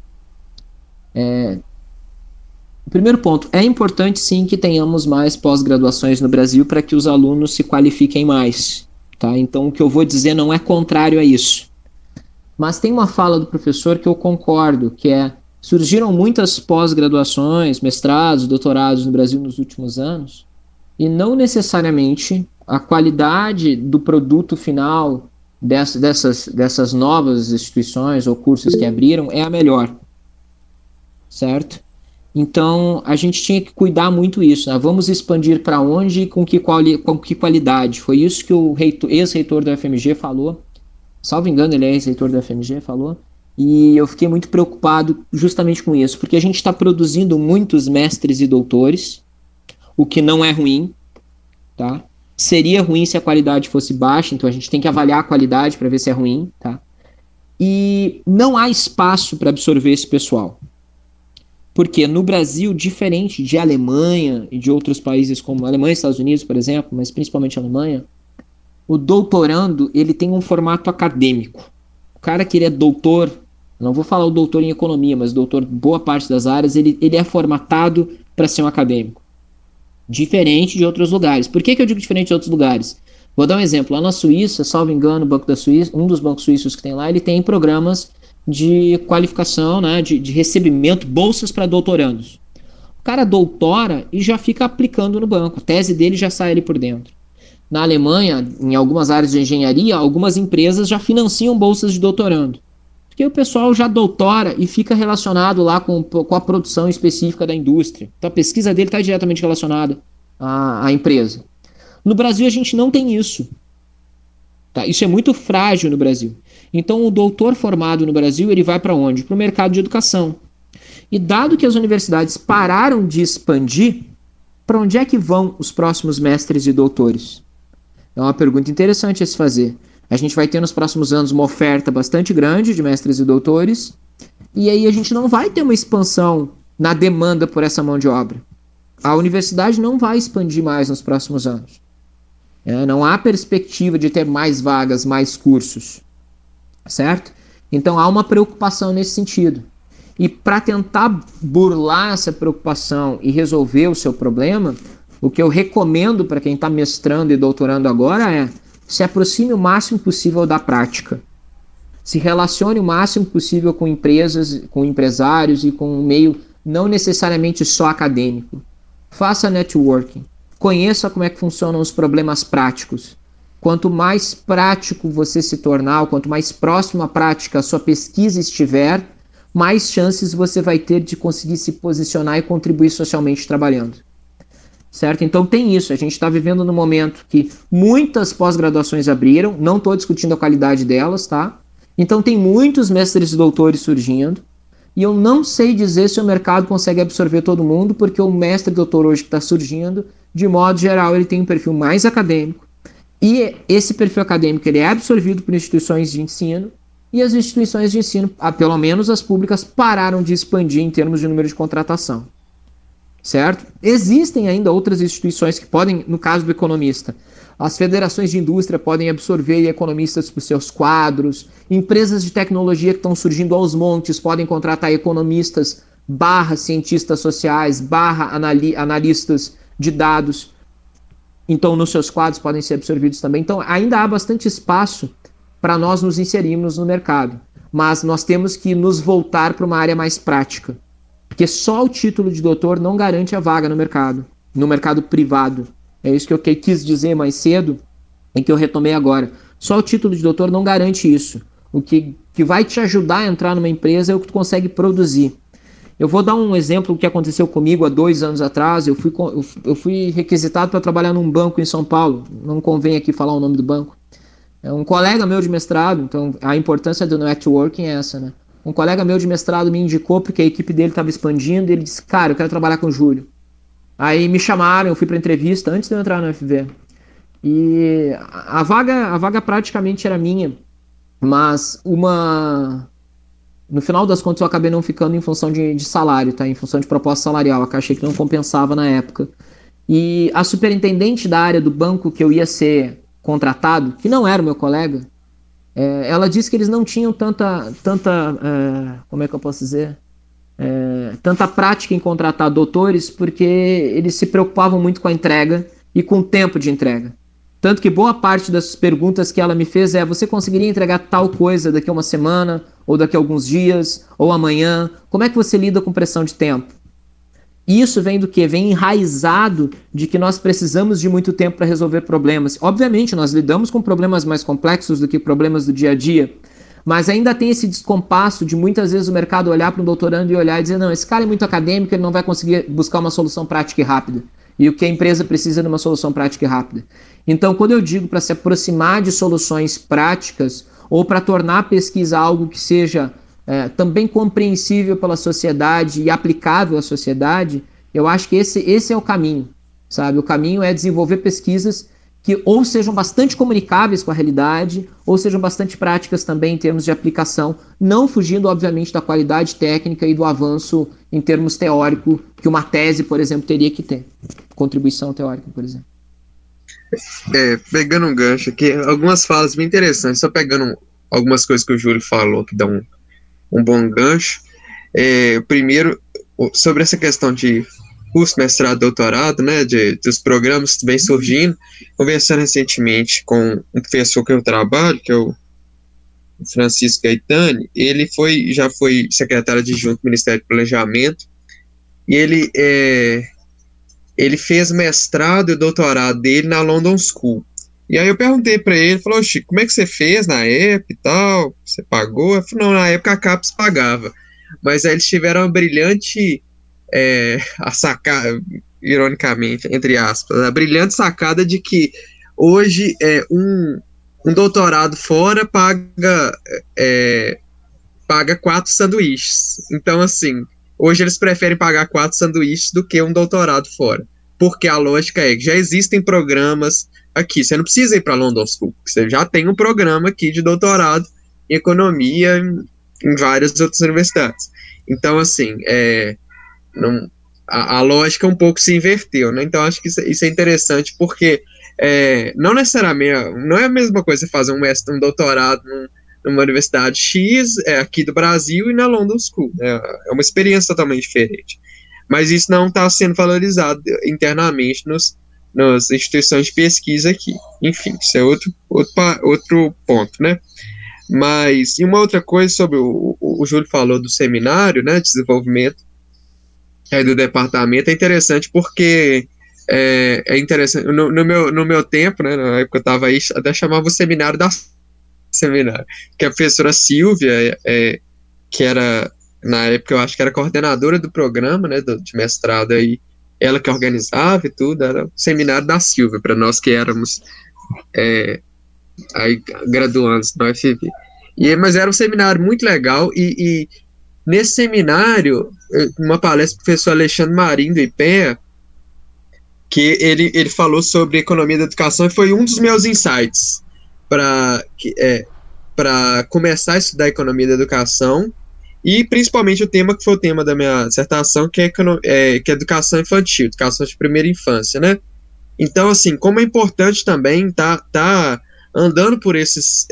O primeiro ponto, é importante sim que tenhamos mais pós-graduações no Brasil para que os alunos se qualifiquem mais. Tá? Então o que eu vou dizer não é contrário a isso. Mas tem uma fala do professor que eu concordo, que surgiram muitas pós-graduações, mestrados, doutorados no Brasil nos últimos anos, e não necessariamente a qualidade do produto final dessas novas instituições ou cursos que abriram é a melhor, certo? Então, a gente tinha que cuidar muito isso, né? Vamos expandir para onde e com que qualidade. Foi isso que o ex-reitor da UFMG falou. Salvo engano, ele é ex-reitor da UFMG, falou. E eu fiquei muito preocupado justamente com isso, porque a gente está produzindo muitos mestres e doutores, o que não é ruim, tá? Seria ruim se a qualidade fosse baixa, então a gente tem que avaliar a qualidade para ver se é ruim, tá? E não há espaço para absorver esse pessoal. Porque no Brasil, diferente de Alemanha e de outros países como Alemanha e Estados Unidos, por exemplo, mas principalmente a Alemanha, o doutorando ele tem um formato acadêmico. O cara que ele é doutor, não vou falar o doutor em economia, mas doutor boa parte das áreas, ele é formatado para ser um acadêmico. Diferente de outros lugares. Por que eu digo diferente de outros lugares? Vou dar um exemplo. Lá na Suíça, salvo engano, o Banco da Suíça, um dos bancos suíços que tem lá, ele tem programas de qualificação, né, de recebimento, bolsas para doutorandos. O cara doutora e já fica aplicando no banco. A tese dele já sai ali por dentro. Na Alemanha, em algumas áreas de engenharia, algumas empresas já financiam bolsas de doutorando. Porque o pessoal já doutora e fica relacionado lá com a produção específica da indústria. Então a pesquisa dele está diretamente relacionada à empresa. No Brasil a gente não tem isso. Tá? Isso é muito frágil no Brasil. Então o doutor formado no Brasil, ele vai para onde? Para o mercado de educação. E dado que as universidades pararam de expandir, para onde é que vão os próximos mestres e doutores? É uma pergunta interessante a se fazer. A gente vai ter nos próximos anos uma oferta bastante grande de mestres e doutores, e aí a gente não vai ter uma expansão na demanda por essa mão de obra. A universidade não vai expandir mais nos próximos anos. Não há perspectiva de ter mais vagas, mais cursos. Certo? Então há uma preocupação nesse sentido. E para tentar burlar essa preocupação e resolver o seu problema, o que eu recomendo para quem está mestrando e doutorando agora é se aproxime o máximo possível da prática. Se relacione o máximo possível com empresas, com empresários e com um meio não necessariamente só acadêmico. Faça networking. Conheça como é que funcionam os problemas práticos. Quanto mais prático você se tornar, quanto mais próximo à prática a sua pesquisa estiver, mais chances você vai ter de conseguir se posicionar e contribuir socialmente trabalhando. Certo? Então tem isso, a gente está vivendo num momento que muitas pós-graduações abriram, não estou discutindo a qualidade delas, tá? Então tem muitos mestres e doutores surgindo, e eu não sei dizer se o mercado consegue absorver todo mundo, porque o mestre e doutor hoje que está surgindo, de modo geral, ele tem um perfil mais acadêmico, e esse perfil acadêmico ele é absorvido por instituições de ensino, e as instituições de ensino, pelo menos as públicas, pararam de expandir em termos de número de contratação. Certo? Existem ainda outras instituições que podem, no caso do economista, as federações de indústria podem absorver economistas para os seus quadros, empresas de tecnologia que estão surgindo aos montes podem contratar economistas / cientistas sociais / analistas de dados, então nos seus quadros podem ser absorvidos também. Então ainda há bastante espaço para nós nos inserirmos no mercado, mas nós temos que nos voltar para uma área mais prática. Porque só o título de doutor não garante a vaga no mercado privado. É isso que eu quis dizer mais cedo e que eu retomei agora. Só o título de doutor não garante isso. O que vai te ajudar a entrar numa empresa é o que tu consegue produzir. Eu vou dar um exemplo do que aconteceu comigo há 2 anos atrás. Eu fui requisitado para trabalhar num banco em São Paulo. Não convém aqui falar o nome do banco. É um colega meu de mestrado, então a importância do networking é essa, né? Um colega meu de mestrado me indicou porque a equipe dele estava expandindo e ele disse, cara, eu quero trabalhar com o Júlio. Aí me chamaram, eu fui para entrevista antes de eu entrar no UFV. E a vaga praticamente era minha, mas no final das contas eu acabei não ficando em função de salário, tá? Em função de proposta salarial, eu achei que não compensava na época. E a superintendente da área do banco que eu ia ser contratado, que não era o meu colega, ela disse que eles não tinham tanta como é que eu posso dizer? Tanta prática em contratar doutores, porque eles se preocupavam muito com a entrega e com o tempo de entrega. Tanto que boa parte das perguntas que ela me fez você conseguiria entregar tal coisa daqui a uma semana, ou daqui a alguns dias, ou amanhã? Como é que você lida com pressão de tempo? Isso vem do quê? Vem enraizado de que nós precisamos de muito tempo para resolver problemas. Obviamente, nós lidamos com problemas mais complexos do que problemas do dia a dia, mas ainda tem esse descompasso de muitas vezes o mercado olhar para um doutorando e olhar e dizer, não, esse cara é muito acadêmico, ele não vai conseguir buscar uma solução prática e rápida. E o que a empresa precisa é de uma solução prática e rápida. Então, quando eu digo para se aproximar de soluções práticas ou para tornar a pesquisa algo que seja também compreensível pela sociedade e aplicável à sociedade, eu acho que esse é o caminho, sabe? O caminho é desenvolver pesquisas que ou sejam bastante comunicáveis com a realidade, ou sejam bastante práticas também em termos de aplicação, não fugindo, obviamente, da qualidade técnica e do avanço em termos teóricos que uma tese, por exemplo, teria que ter. Contribuição teórica, por exemplo. Pegando um gancho aqui, algumas falas bem interessantes, só pegando algumas coisas que o Júlio falou que dão um bom gancho. Primeiro, sobre essa questão de curso, mestrado, doutorado, né, dos programas que vem surgindo, conversando recentemente com um professor que eu trabalho, que é o Francisco Gaetani, ele já foi secretário adjunto do Ministério do Planejamento, e ele fez mestrado e doutorado dele na London School. E aí eu perguntei para ele, falou, Chico, como é que você fez na época e tal? Você pagou? Eu falei, não, na época a CAPES pagava. Mas aí eles tiveram uma brilhante ironicamente, entre aspas, a brilhante sacada de que hoje um doutorado fora paga 4 sanduíches. Então, assim, hoje eles preferem pagar 4 sanduíches do que um doutorado fora. Porque a lógica é que já existem programas aqui. Você não precisa ir para a London School. Você já tem um programa aqui de doutorado em economia em várias outras universidades. Então, assim, a lógica um pouco se inverteu, né? Então, acho que isso é interessante porque não necessariamente, não é a mesma coisa você fazer um doutorado numa universidade X aqui do Brasil e na London School. É uma experiência totalmente diferente. Mas isso não está sendo valorizado internamente nas instituições de pesquisa aqui. Enfim, isso é outro ponto, né? Mas, e uma outra coisa sobre o Júlio falou do seminário, né, de desenvolvimento do departamento, é interessante porque é interessante, no meu tempo, né, na época eu estava aí, até chamava o seminário que a professora Silvia, que era, na época eu acho que era coordenadora do programa, né, de mestrado aí, ela que organizava e tudo, era o seminário da Silvia, para nós que éramos aí, graduandos na UFV. Mas era um seminário muito legal e nesse seminário, uma palestra do professor Alexandre Marinho do IPEA, que ele falou sobre economia da educação e foi um dos meus insights para começar a estudar economia da educação e principalmente o tema que foi o tema da minha dissertação, que é educação infantil, educação de primeira infância, né? Então, assim, como é importante também tá andando por esses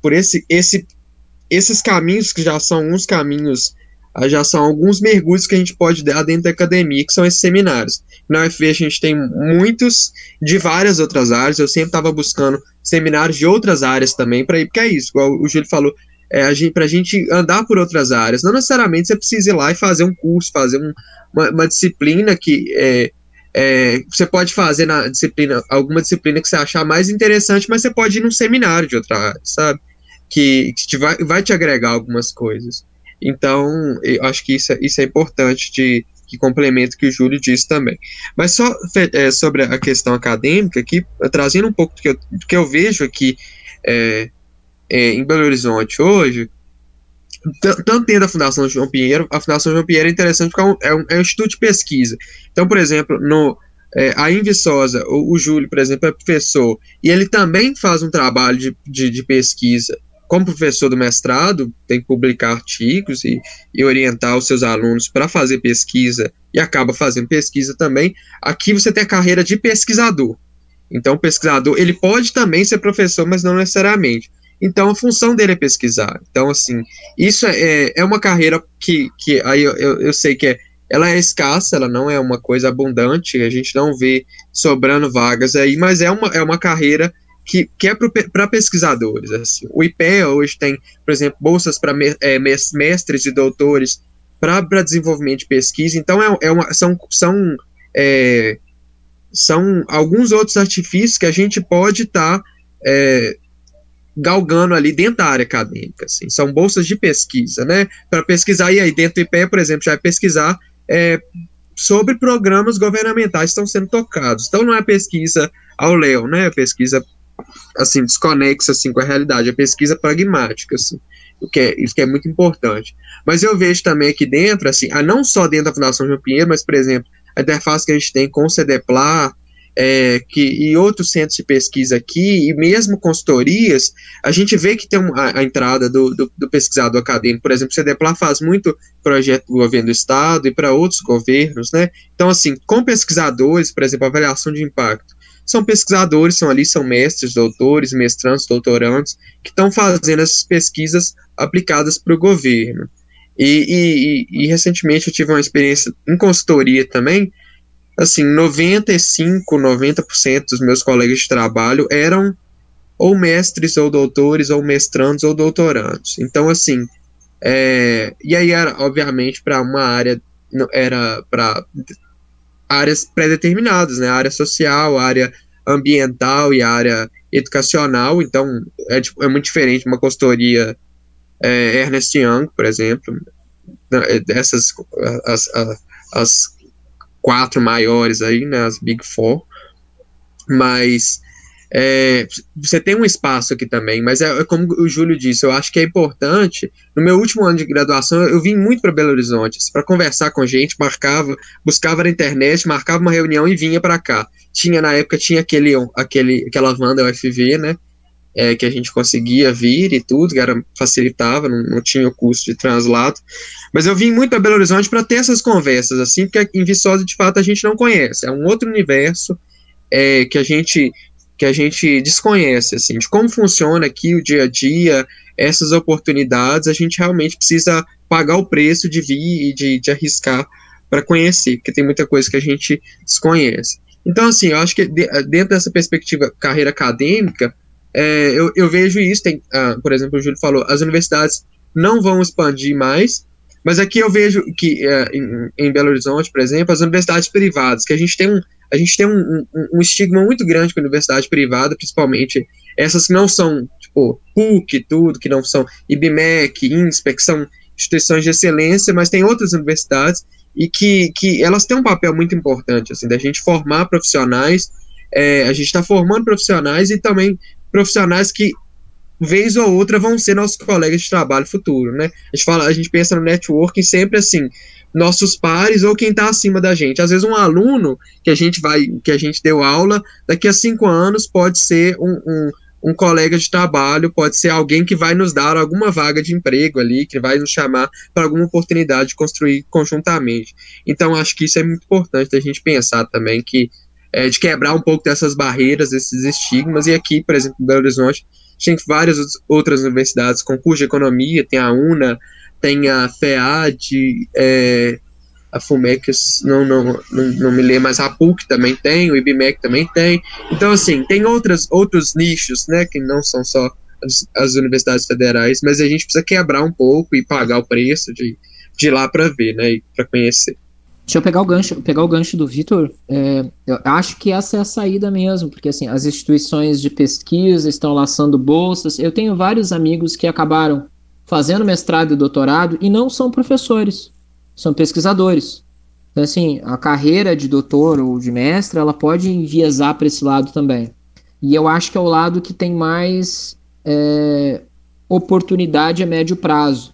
caminhos que já são uns caminhos, já são alguns mergulhos que a gente pode dar dentro da academia, que são esses seminários. Na UFV a gente tem muitos de várias outras áreas, eu sempre estava buscando seminários de outras áreas também, porque é isso, igual o Júlio falou, para a gente andar por outras áreas. Não necessariamente você precisa ir lá e fazer um curso, fazer uma disciplina que você pode fazer na disciplina, alguma disciplina que você achar mais interessante, mas você pode ir num seminário de outra área, sabe? Que vai te agregar algumas coisas. Então, eu acho que isso é importante, que complementa o que o Júlio disse também. Mas só sobre a questão acadêmica, aqui, trazendo um pouco do que eu vejo aqui em Belo Horizonte hoje, tanto dentro da Fundação João Pinheiro, a Fundação João Pinheiro é interessante porque é um instituto de pesquisa. Então, por exemplo, a em Viçosa, o Júlio, por exemplo, é professor, e ele também faz um trabalho de pesquisa. Como professor do mestrado, tem que publicar artigos e orientar os seus alunos para fazer pesquisa, e acaba fazendo pesquisa também. Aqui você tem a carreira de pesquisador. Então, o pesquisador, ele pode também ser professor, mas não necessariamente. Então, a função dele é pesquisar. Então, assim, isso é uma carreira que aí eu sei que ela é escassa, ela não é uma coisa abundante, a gente não vê sobrando vagas aí, mas é uma carreira que é para pesquisadores. Assim. O IPEA hoje tem, por exemplo, bolsas para mestres e doutores para desenvolvimento de pesquisa. Então, são alguns outros artifícios que a gente pode estar galgando ali dentro da área acadêmica. Assim. São bolsas de pesquisa, né? Para pesquisar, e aí dentro do IPEA, por exemplo, já vai pesquisar sobre programas governamentais que estão sendo tocados. Então, não é pesquisa ao léu, né? É pesquisa assim, desconexa assim, com a realidade, é pesquisa pragmática, assim, isso que é muito importante. Mas eu vejo também aqui dentro, assim, não só dentro da Fundação João Pinheiro, mas, por exemplo, a interface que a gente tem com o CEDEPLAR, e outros centros de pesquisa aqui, e mesmo consultorias, a gente vê que tem a entrada do pesquisador acadêmico. Por exemplo, o CEDEPLAR faz muito projeto do governo do estado e para outros governos, né? Então, assim, com pesquisadores, por exemplo, avaliação de impacto, são pesquisadores, são mestres, doutores, mestrandos, doutorandos, que estão fazendo essas pesquisas aplicadas para o governo. E recentemente eu tive uma experiência em consultoria também, assim, 90% dos meus colegas de trabalho eram ou mestres, ou doutores, ou mestrandos, ou doutorandos. Então, assim, e aí era, obviamente, para uma área, era para áreas pré-determinadas, né? A área social, a área ambiental e a área educacional. Então, é muito diferente uma consultoria Ernst Young, por exemplo, dessas, as 4 maiores aí, né? As Big Four. Mas você tem um espaço aqui também, mas é como o Júlio disse, eu acho que é importante. No meu último ano de graduação, eu vim muito para Belo Horizonte para conversar com gente, buscava na internet, marcava uma reunião e vinha para cá. Na época tinha aquela van da UFV, né, que a gente conseguia vir e tudo, que facilitava, não tinha o custo de translado. Mas eu vim muito para Belo Horizonte para ter essas conversas, assim, porque em Viçosa, de fato, a gente não conhece. É um outro universo que a gente desconhece, assim, de como funciona aqui o dia a dia, essas oportunidades. A gente realmente precisa pagar o preço de vir e de arriscar para conhecer, porque tem muita coisa que a gente desconhece. Então, assim, eu acho que dentro dessa perspectiva carreira acadêmica, eu vejo isso. Por exemplo, o Júlio falou, as universidades não vão expandir mais, mas aqui eu vejo que em Belo Horizonte, por exemplo, as universidades privadas, que a gente tem um estigma muito grande com a universidade privada, principalmente essas que não são, tipo, PUC e tudo, que não são IBMEC, INSPE, que são instituições de excelência, mas tem outras universidades e que elas têm um papel muito importante, assim, da gente formar profissionais. A gente está formando profissionais e também profissionais que, vez ou outra, vão ser nossos colegas de trabalho futuro, né? A gente pensa no networking sempre assim, nossos pares ou quem está acima da gente. Às vezes um aluno que a gente deu aula, daqui a 5 anos pode ser um colega de trabalho, pode ser alguém que vai nos dar alguma vaga de emprego ali, que vai nos chamar para alguma oportunidade de construir conjuntamente. Então, acho que isso é muito importante da gente pensar também, de quebrar um pouco dessas barreiras, desses estigmas. E aqui, por exemplo, em Belo Horizonte, tem várias outras universidades com curso de economia, tem a UNA, tem a FEAD, a FUMEC, não me lembro, mas a PUC também tem, o IBMEC também tem. Então, assim, tem outros nichos, né, que não são só as universidades federais, mas a gente precisa quebrar um pouco e pagar o preço de ir lá para ver, né, e para conhecer. Deixa eu pegar o gancho do Vitor. Eu acho que essa é a saída mesmo, porque assim, as instituições de pesquisa estão lançando bolsas. Eu tenho vários amigos que acabaram fazendo mestrado e doutorado e não são professores, são pesquisadores. Então, assim, a carreira de doutor ou de mestre, ela pode enviesar para esse lado também. E eu acho que é o lado que tem mais oportunidade a médio prazo.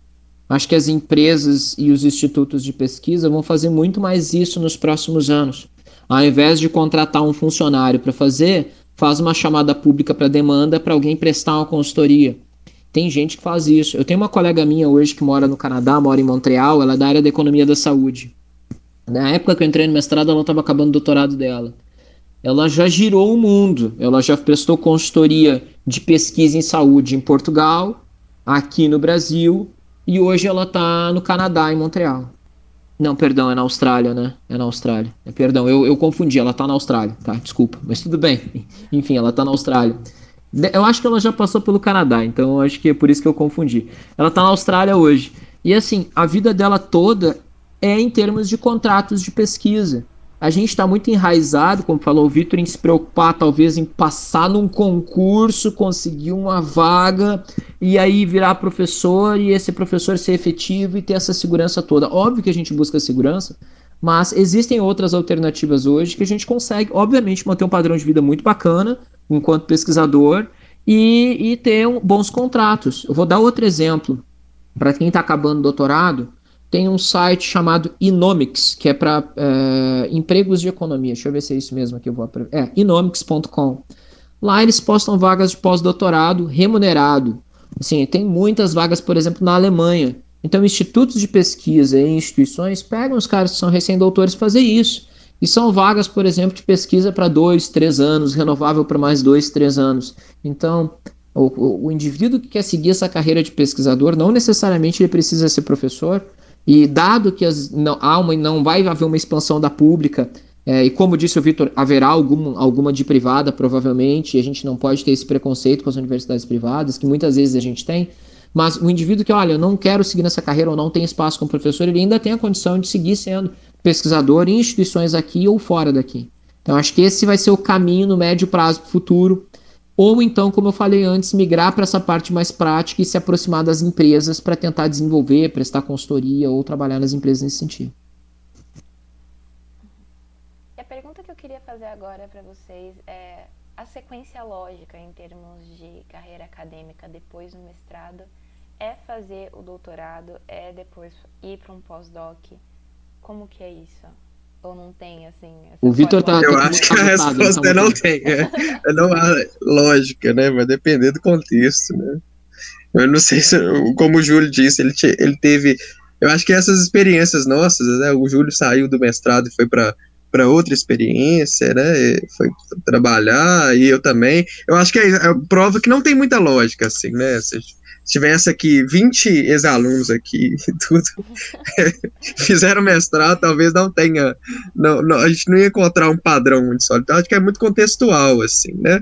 Acho que as empresas e os institutos de pesquisa vão fazer muito mais isso nos próximos anos. Ao invés de contratar um funcionário para fazer, faz uma chamada pública para demanda para alguém prestar uma consultoria. Tem gente que faz isso. Eu tenho uma colega minha hoje que mora no Canadá, mora em Montreal, ela é da área da economia da saúde. Na época que eu entrei no mestrado, ela estava acabando o doutorado dela. Ela já girou o mundo, ela já prestou consultoria de pesquisa em saúde em Portugal, aqui no Brasil, e hoje ela está no Canadá, em Montreal. Não, perdão, é na Austrália, né? É na Austrália. Perdão, eu confundi, ela está na Austrália, tá? Desculpa, mas tudo bem. Enfim, ela está na Austrália. Eu acho que ela já passou pelo Canadá, então eu acho que é por isso que eu confundi. Ela está na Austrália hoje. E assim, a vida dela toda é em termos de contratos de pesquisa. A gente está muito enraizado, como falou o Vitor, em se preocupar talvez em passar num concurso, conseguir uma vaga e aí virar professor e esse professor ser efetivo e ter essa segurança toda. Óbvio que a gente busca segurança, mas existem outras alternativas hoje que a gente consegue, obviamente, manter um padrão de vida muito bacana enquanto pesquisador e ter bons contratos. Eu vou dar outro exemplo. Para quem está acabando o doutorado, tem um site chamado Inomics, que é para empregos de economia. Deixa eu ver se é isso mesmo que eu vou... inomics.com. Lá eles postam vagas de pós-doutorado remunerado. Assim, tem muitas vagas, por exemplo, na Alemanha. Então, institutos de pesquisa e instituições pegam os caras que são recém-doutores para fazer isso. E são vagas, por exemplo, de pesquisa para 2, 3 anos, renovável para mais 2, 3 anos. Então, o indivíduo que quer seguir essa carreira de pesquisador, não necessariamente ele precisa ser professor. E dado que não vai haver uma expansão da pública, e como disse o Vitor, haverá alguma de privada, provavelmente, e a gente não pode ter esse preconceito com as universidades privadas, que muitas vezes a gente tem, mas o indivíduo que, olha, eu não quero seguir nessa carreira ou não tem espaço como professor, ele ainda tem a condição de seguir sendo pesquisador em instituições aqui ou fora daqui. Então, acho que esse vai ser o caminho no médio prazo para o futuro. Ou então, como eu falei antes, migrar para essa parte mais prática e se aproximar das empresas para tentar desenvolver, prestar consultoria ou trabalhar nas empresas nesse sentido. E a pergunta que eu queria fazer agora para vocês é a sequência lógica em termos de carreira acadêmica depois do mestrado é fazer o doutorado, é depois ir para um pós-doc? Como que é isso? Ou não tem, assim... O Vitor tá... Eu acho que a resposta não tem. Não há lógica, né? Vai depender do contexto, né? Eu não sei se, como o Júlio disse, ele teve... Eu acho que essas experiências nossas, né? O Júlio saiu do mestrado e foi para outra experiência, né? Foi trabalhar, e eu também. Eu acho que é prova que não tem muita lógica, assim, né? Se tivesse aqui 20 ex-alunos aqui e tudo, fizeram mestrado, talvez não tenha, a gente não ia encontrar um padrão de sólido. Então, acho que é muito contextual, assim, né?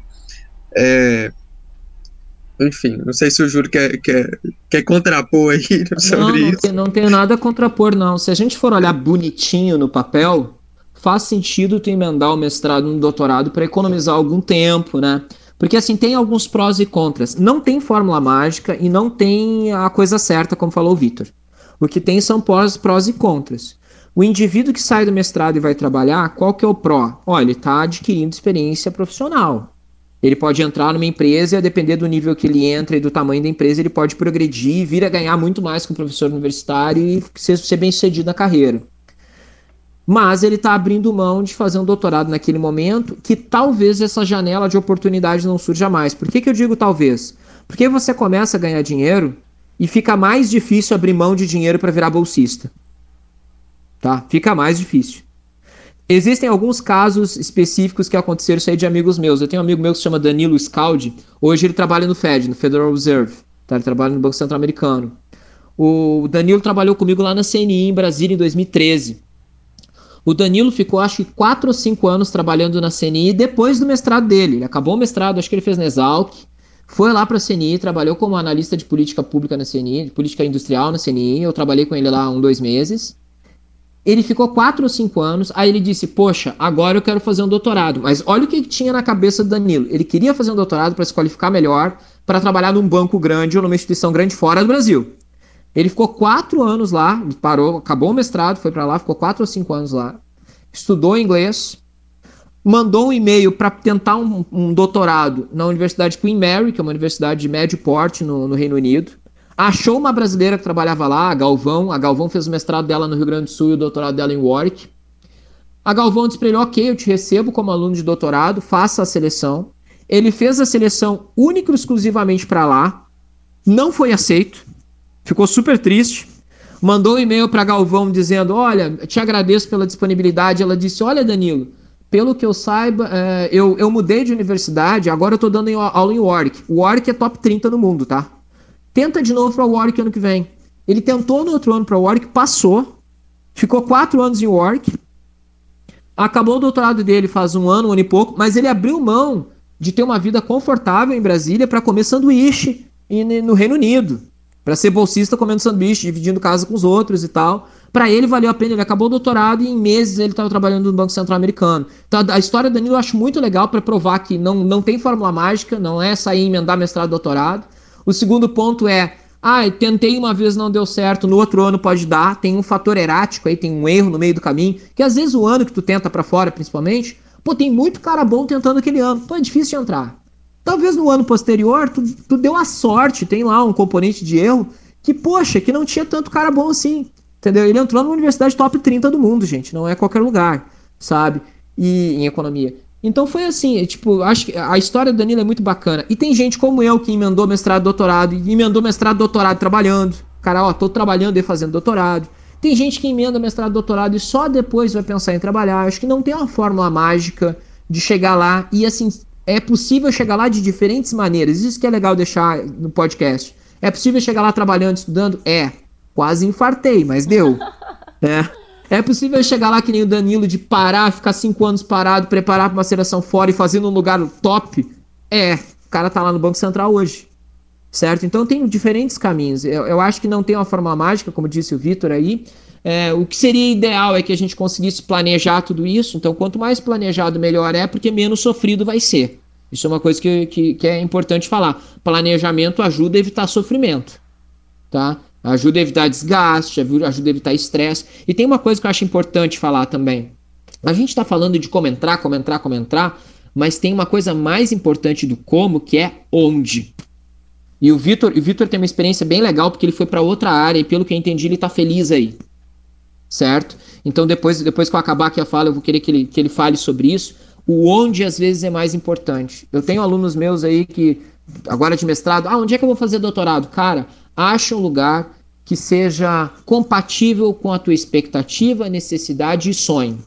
Enfim, não sei se o Júlio quer contrapor aí sobre isso. Não tenho nada a contrapor, não. Se a gente for olhar bonitinho no papel, faz sentido tu emendar o mestrado no doutorado para economizar algum tempo, né? Porque, assim, tem alguns prós e contras. Não tem fórmula mágica e não tem a coisa certa, como falou o Vitor. O que tem são prós e contras. O indivíduo que sai do mestrado e vai trabalhar, qual que é o pró? Olha, ele está adquirindo experiência profissional. Ele pode entrar numa empresa e, a depender do nível que ele entra e do tamanho da empresa, ele pode progredir, vir a ganhar muito mais que um professor universitário e ser bem-sucedido na carreira. Mas ele está abrindo mão de fazer um doutorado naquele momento, que talvez essa janela de oportunidade não surja mais. Por que eu digo talvez? Porque você começa a ganhar dinheiro e fica mais difícil abrir mão de dinheiro para virar bolsista. Tá? Fica mais difícil. Existem alguns casos específicos que aconteceram isso aí de amigos meus. Eu tenho um amigo meu que se chama Danilo Scaldi. Hoje ele trabalha no Fed, no Federal Reserve. Tá? Ele trabalha no Banco Centro-Americano. O Danilo trabalhou comigo lá na CNI, em Brasília, em 2013. O Danilo ficou, acho que 4 ou 5 anos trabalhando na CNI depois do mestrado dele. Ele acabou o mestrado, acho que ele fez na Exalc, foi lá para a CNI, trabalhou como analista de política pública na CNI, de política industrial na CNI. Eu trabalhei com ele lá 1, 2 meses. Ele ficou 4 ou 5 anos, aí ele disse, poxa, agora eu quero fazer um doutorado. Mas olha o que tinha na cabeça do Danilo. Ele queria fazer um doutorado para se qualificar melhor, para trabalhar num banco grande ou numa instituição grande fora do Brasil. Ele ficou 4 anos lá, parou, acabou o mestrado, foi para lá, ficou 4 ou 5 anos lá, estudou inglês, mandou um e-mail para tentar um doutorado na Universidade Queen Mary, que é uma universidade de médio porte no Reino Unido. achou uma brasileira que trabalhava lá, a Galvão fez o mestrado dela no Rio Grande do Sul e o doutorado dela em Warwick. A Galvão disse para ele, ok, eu te recebo como aluno de doutorado, faça a seleção. Ele fez a seleção única e exclusivamente para lá, não foi aceito, ficou super triste, mandou um e-mail para Galvão dizendo, olha, te agradeço pela disponibilidade. Ela disse, olha, Danilo, pelo que eu saiba, eu mudei de universidade, agora eu estou dando aula em Warwick. O Warwick é top 30 no mundo, tá? Tenta de novo para o Warwick ano que vem. Ele tentou no outro ano para o Warwick, passou, ficou 4 anos em Warwick, acabou o doutorado dele faz um ano e pouco, mas ele abriu mão de ter uma vida confortável em Brasília para comer sanduíche no Reino Unido, para ser bolsista comendo sanduíche, dividindo casa com os outros e tal. Para ele valeu a pena, ele acabou o doutorado e em meses ele estava trabalhando no Banco Central Americano. Então a história do Danilo eu acho muito legal para provar que não tem fórmula mágica, não é sair e emendar mestrado e doutorado. O segundo ponto é, tentei uma vez, não deu certo, no outro ano pode dar, tem um fator erático aí, tem um erro no meio do caminho, que às vezes o ano que tu tenta para fora, principalmente, tem muito cara bom tentando aquele ano, é difícil de entrar. Talvez no ano posterior, tu deu a sorte, tem lá um componente de erro, que não tinha tanto cara bom assim, entendeu? Ele entrou numa universidade top 30 do mundo, gente, não é qualquer lugar, sabe? E em economia. Então foi assim, acho que a história do Danilo é muito bacana. E tem gente como eu que emendou mestrado e doutorado, e emendou mestrado e doutorado trabalhando. Cara, tô trabalhando e fazendo doutorado. Tem gente que emenda mestrado e doutorado e só depois vai pensar em trabalhar. Acho que não tem uma fórmula mágica de chegar lá. E assim, é possível chegar lá de diferentes maneiras. Isso que é legal deixar no podcast. É possível chegar lá trabalhando, estudando? Quase infartei, mas deu. É possível chegar lá que nem o Danilo, de parar, ficar 5 anos parado, preparar para uma seleção fora e fazer num lugar top? O cara tá lá no Banco Central hoje, certo? Então tem diferentes caminhos. Eu acho que não tem uma fórmula mágica, como disse o Vitor aí. O que seria ideal é que a gente conseguisse planejar tudo isso. Então quanto mais planejado, melhor porque menos sofrido vai ser. Isso é uma coisa que é importante falar. Planejamento ajuda a evitar sofrimento, tá? Ajuda a evitar desgaste, ajuda a evitar estresse. E tem uma coisa que eu acho importante falar também. A gente está falando de como entrar, mas tem uma coisa mais importante do como, que é onde. E o Vitor tem uma experiência bem legal, porque ele foi para outra área, e pelo que eu entendi, ele está feliz aí. Certo? Então, depois que eu acabar aqui a fala, eu vou querer que ele fale sobre isso. O onde, às vezes, é mais importante. Eu tenho alunos meus aí que, agora de mestrado, onde é que eu vou fazer doutorado? Cara, acha um lugar que seja compatível com a tua expectativa, necessidade e sonho.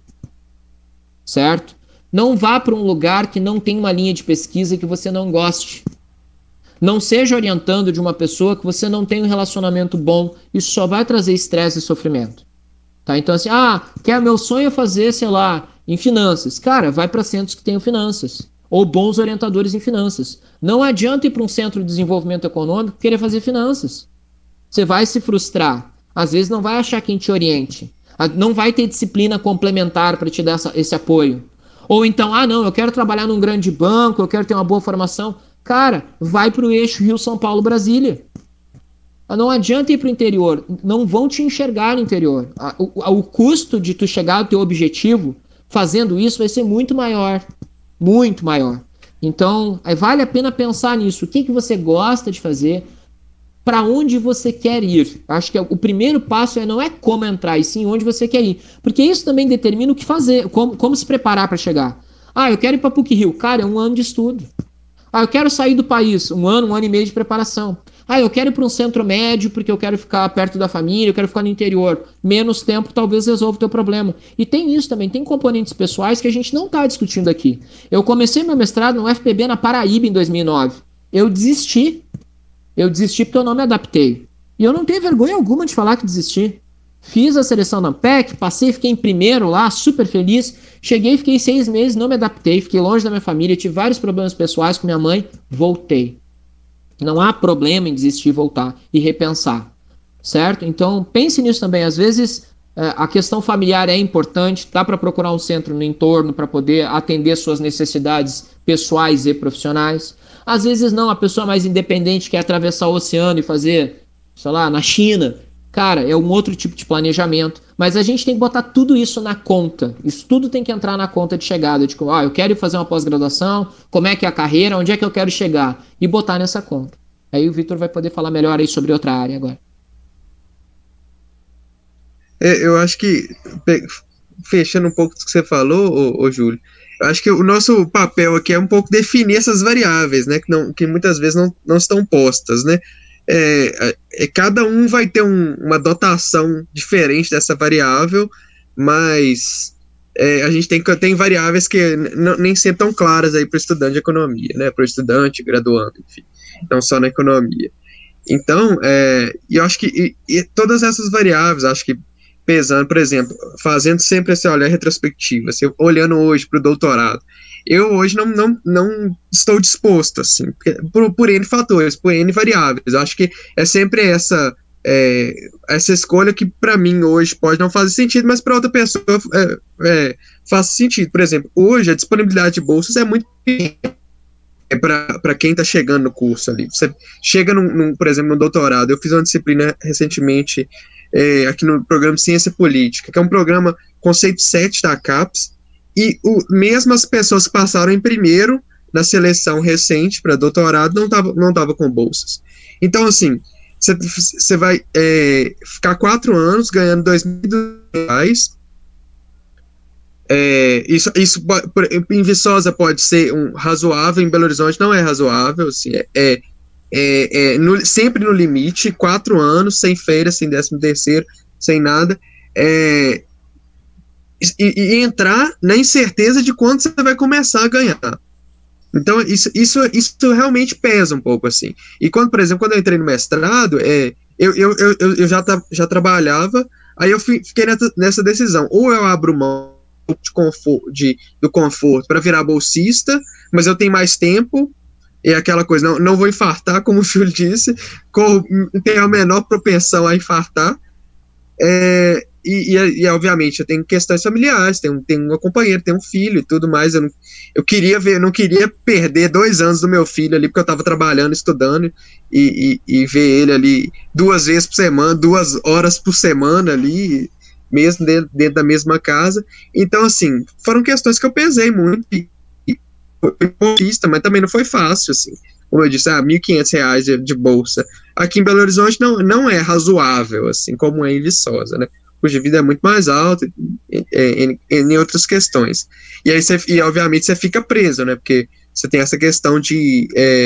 Certo? Não vá para um lugar que não tem uma linha de pesquisa que você não goste. Não seja orientando de uma pessoa que você não tem um relacionamento bom. Isso só vai trazer estresse e sofrimento. Tá? Então assim, meu sonho é fazer, sei lá, em finanças. Cara, vai para centros que tenham finanças. Ou bons orientadores em finanças. Não adianta ir para um centro de desenvolvimento econômico e querer fazer finanças. Você vai se frustrar. Às vezes não vai achar quem te oriente. Não vai ter disciplina complementar para te dar esse apoio. Ou então, eu quero trabalhar num grande banco, eu quero ter uma boa formação. Cara, vai para o eixo Rio, São Paulo, Brasília. Não adianta ir para o interior. Não vão te enxergar no interior. O custo de tu chegar ao teu objetivo fazendo isso vai ser muito maior. Muito maior. Então, vale a pena pensar nisso. O que você gosta de fazer? Para onde você quer ir? Acho que o primeiro passo não é como entrar, e sim onde você quer ir. Porque isso também determina o que fazer, como se preparar para chegar. Eu quero ir para PUC-Rio. Cara, é 1 ano de estudo. Eu quero sair do país. 1 ano e meio de preparação. Eu quero ir para um centro médio porque eu quero ficar perto da família, eu quero ficar no interior. Menos tempo talvez resolva o teu problema. E tem isso também, tem componentes pessoais que a gente não está discutindo aqui. Eu comecei meu mestrado no UFPB na Paraíba em 2009. Eu desisti porque eu não me adaptei. E eu não tenho vergonha alguma de falar que desisti. Fiz a seleção da Ampec, passei, fiquei em primeiro lá, super feliz. Cheguei, fiquei 6 meses, não me adaptei, fiquei longe da minha família, tive vários problemas pessoais com minha mãe, voltei. Não há problema em desistir e voltar e repensar, certo? Então pense nisso também. Às vezes a questão familiar é importante, dá para procurar um centro no entorno para poder atender suas necessidades pessoais e profissionais. Às vezes não, a pessoa mais independente quer atravessar o oceano e fazer, sei lá, na China. Cara, é um outro tipo de planejamento. Mas a gente tem que botar tudo isso na conta. Isso tudo tem que entrar na conta de chegada. Tipo, eu quero ir fazer uma pós-graduação, como é que é a carreira, onde é que eu quero chegar? E botar nessa conta. Aí o Vitor vai poder falar melhor aí sobre outra área agora. Eu acho que, fechando um pouco do que você falou, ô Júlio, eu acho que o nosso papel aqui é um pouco definir essas variáveis, né, que muitas vezes não estão postas, né? Cada um vai ter uma dotação diferente dessa variável, mas a gente tem variáveis que nem sempre tão claras aí para o estudante de economia, né, para o estudante graduando, enfim, não só na economia. Então, eu acho que todas essas variáveis, acho que pesando, por exemplo, fazendo sempre esse olhar retrospectivo, assim, olhando hoje para o doutorado, eu hoje não estou disposto, assim, por N fatores, por N variáveis. Eu acho que é sempre essa escolha que para mim hoje pode não fazer sentido, mas para outra pessoa faz sentido. Por exemplo, hoje a disponibilidade de bolsas é muito pequena para quem está chegando no curso ali. Você chega, por exemplo, no doutorado. Eu fiz uma disciplina recentemente aqui no programa de Ciência Política, que é um programa conceito 7 da CAPES, e mesmo as pessoas que passaram em primeiro na seleção recente para doutorado não tava com bolsas. Então, assim, você vai ficar 4 anos ganhando R$2.200. Isso em Viçosa pode ser razoável, em Belo Horizonte não é razoável, assim, sempre no limite, 4 anos, sem férias, sem 13º, sem nada, e entrar na incerteza de quando você vai começar a ganhar. Então, isso realmente pesa um pouco, assim. E por exemplo, quando eu entrei no mestrado, eu já trabalhava, aí eu fiquei nessa decisão, ou eu abro mão do conforto para virar bolsista, mas eu tenho mais tempo, e aquela coisa, não vou infartar, como o Júlio disse, tenho a menor propensão a infartar, e obviamente eu tenho questões familiares, tenho uma companheira, tenho um filho e tudo mais, eu não queria perder 2 anos do meu filho ali, porque eu estava trabalhando, estudando, e ver ele ali 2 vezes por semana, 2 horas por semana ali, mesmo dentro da mesma casa. Então, assim, foram questões que eu pesei muito, mas também não foi fácil, assim. Como eu disse, R$1.500 de bolsa. Aqui em Belo Horizonte não é razoável, assim, como é em Viçosa, né? O custo de vida é muito mais alto em outras questões. E aí, obviamente, você fica preso, né? Porque você tem essa questão de